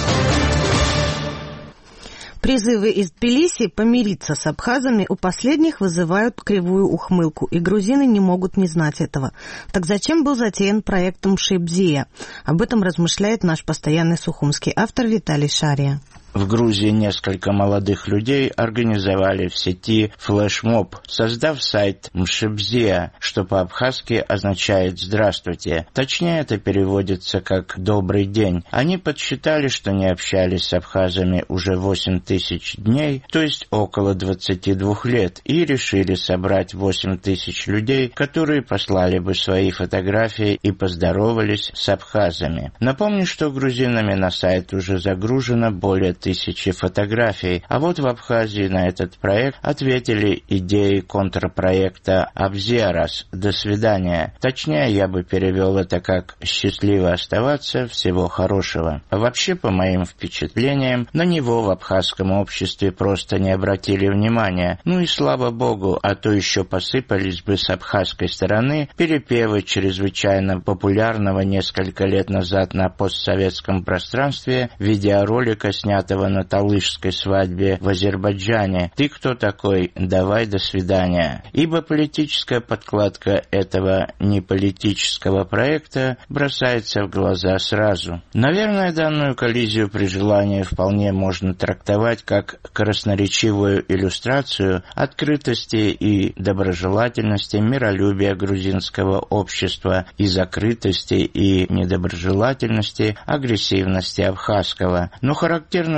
Призывы из Тбилиси помириться с абхазами у последних вызывают кривую ухмылку, и грузины не могут не знать этого. Так зачем был затеян проект Мшибзия? Об этом размышляет наш постоянный сухумский автор Виталий Шария. В Грузии несколько молодых людей организовали в сети флешмоб, создав сайт Мшибзия, что по-абхазски означает «здравствуйте». Точнее, это переводится как «добрый день». Они подсчитали, что не общались с абхазами уже 8000 дней, то есть около 22 лет, и решили собрать 8000 людей, которые послали бы свои фотографии и поздоровались с абхазами. Напомню, что грузинами на сайт уже загружено более 1000 фотографий, а вот в Абхазии на этот проект ответили идеей контрпроекта «Абзиарас» – «До свидания». Точнее, я бы перевел это как «счастливо оставаться, всего хорошего». Вообще, по моим впечатлениям, на него в абхазском обществе просто не обратили внимания. Ну и слава богу, а то еще посыпались бы с абхазской стороны перепевы чрезвычайно популярного несколько лет назад на постсоветском пространстве видеоролика, снятого на талышской свадьбе в Азербайджане. «Ты кто такой? Давай, до свидания». Ибо политическая подкладка этого неполитического проекта бросается в глаза сразу. Наверное, данную коллизию при желании вполне можно трактовать как красноречивую иллюстрацию открытости и доброжелательности, миролюбия грузинского общества и закрытости и недоброжелательности, агрессивности абхазского. Но характерно,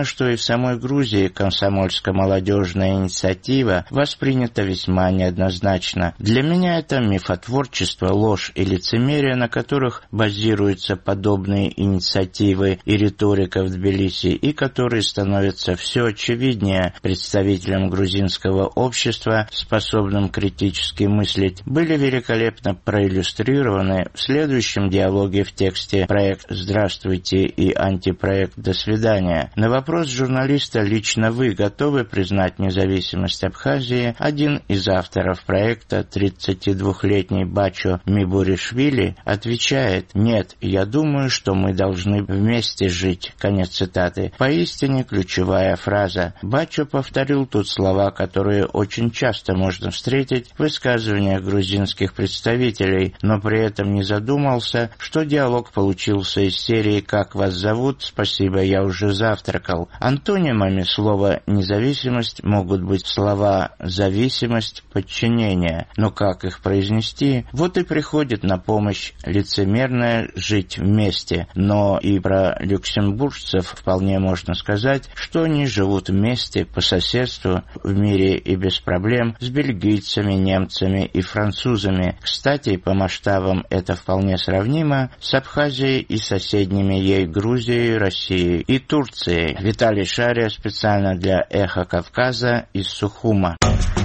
Думаю, что и в самой Грузии комсомольско-молодежная инициатива воспринята весьма неоднозначно. Для меня это мифотворчество, ложь и лицемерие, на которых базируются подобные инициативы и риторика в Тбилиси, и которые становятся все очевиднее представителям грузинского общества, способным критически мыслить, были великолепно проиллюстрированы в следующем диалоге в тексте «Проект «Здравствуйте» и антипроект «До свидания». На вопрос журналиста «Лично вы готовы признать независимость Абхазии?» один из авторов проекта, 32-летний Бачо Мибуришвили, отвечает: «Нет, я думаю, что мы должны вместе жить». Конец цитаты. Поистине ключевая фраза. Бачо повторил тут слова, которые очень часто можно встретить в высказываниях грузинских представителей, но при этом не задумался, что диалог получился из серии «Как вас зовут? Спасибо, я уже завтракал». Антонимами слова «независимость» могут быть слова «зависимость», «подчинение». Но как их произнести? Вот и приходит на помощь лицемерное «жить вместе». Но и про люксембуржцев вполне можно сказать, что они живут вместе по соседству в мире и без проблем с бельгийцами, немцами и французами. Кстати, по масштабам это вполне сравнимо с Абхазией и соседними ей Грузией, Россией и Турцией. Виталий Шария специально для «Эхо Кавказа» из Сухума.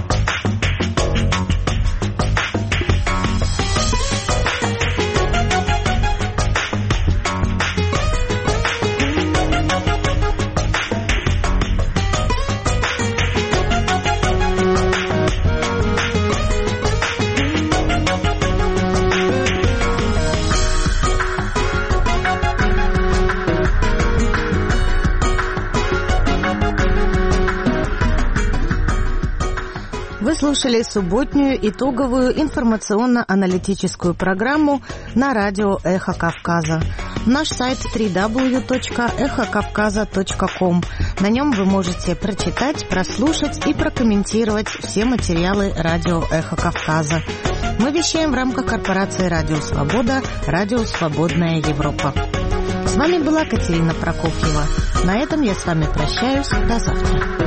Вы слушали субботнюю итоговую информационно-аналитическую программу на радио «Эхо Кавказа». Наш сайт www.эхокавказа.ком. На нем вы можете прочитать, прослушать и прокомментировать все материалы радио «Эхо Кавказа». Мы вещаем в рамках корпорации «Радио Свобода», «Радио Свободная Европа». С вами была Катерина Прокофьева. На этом я с вами прощаюсь. До завтра.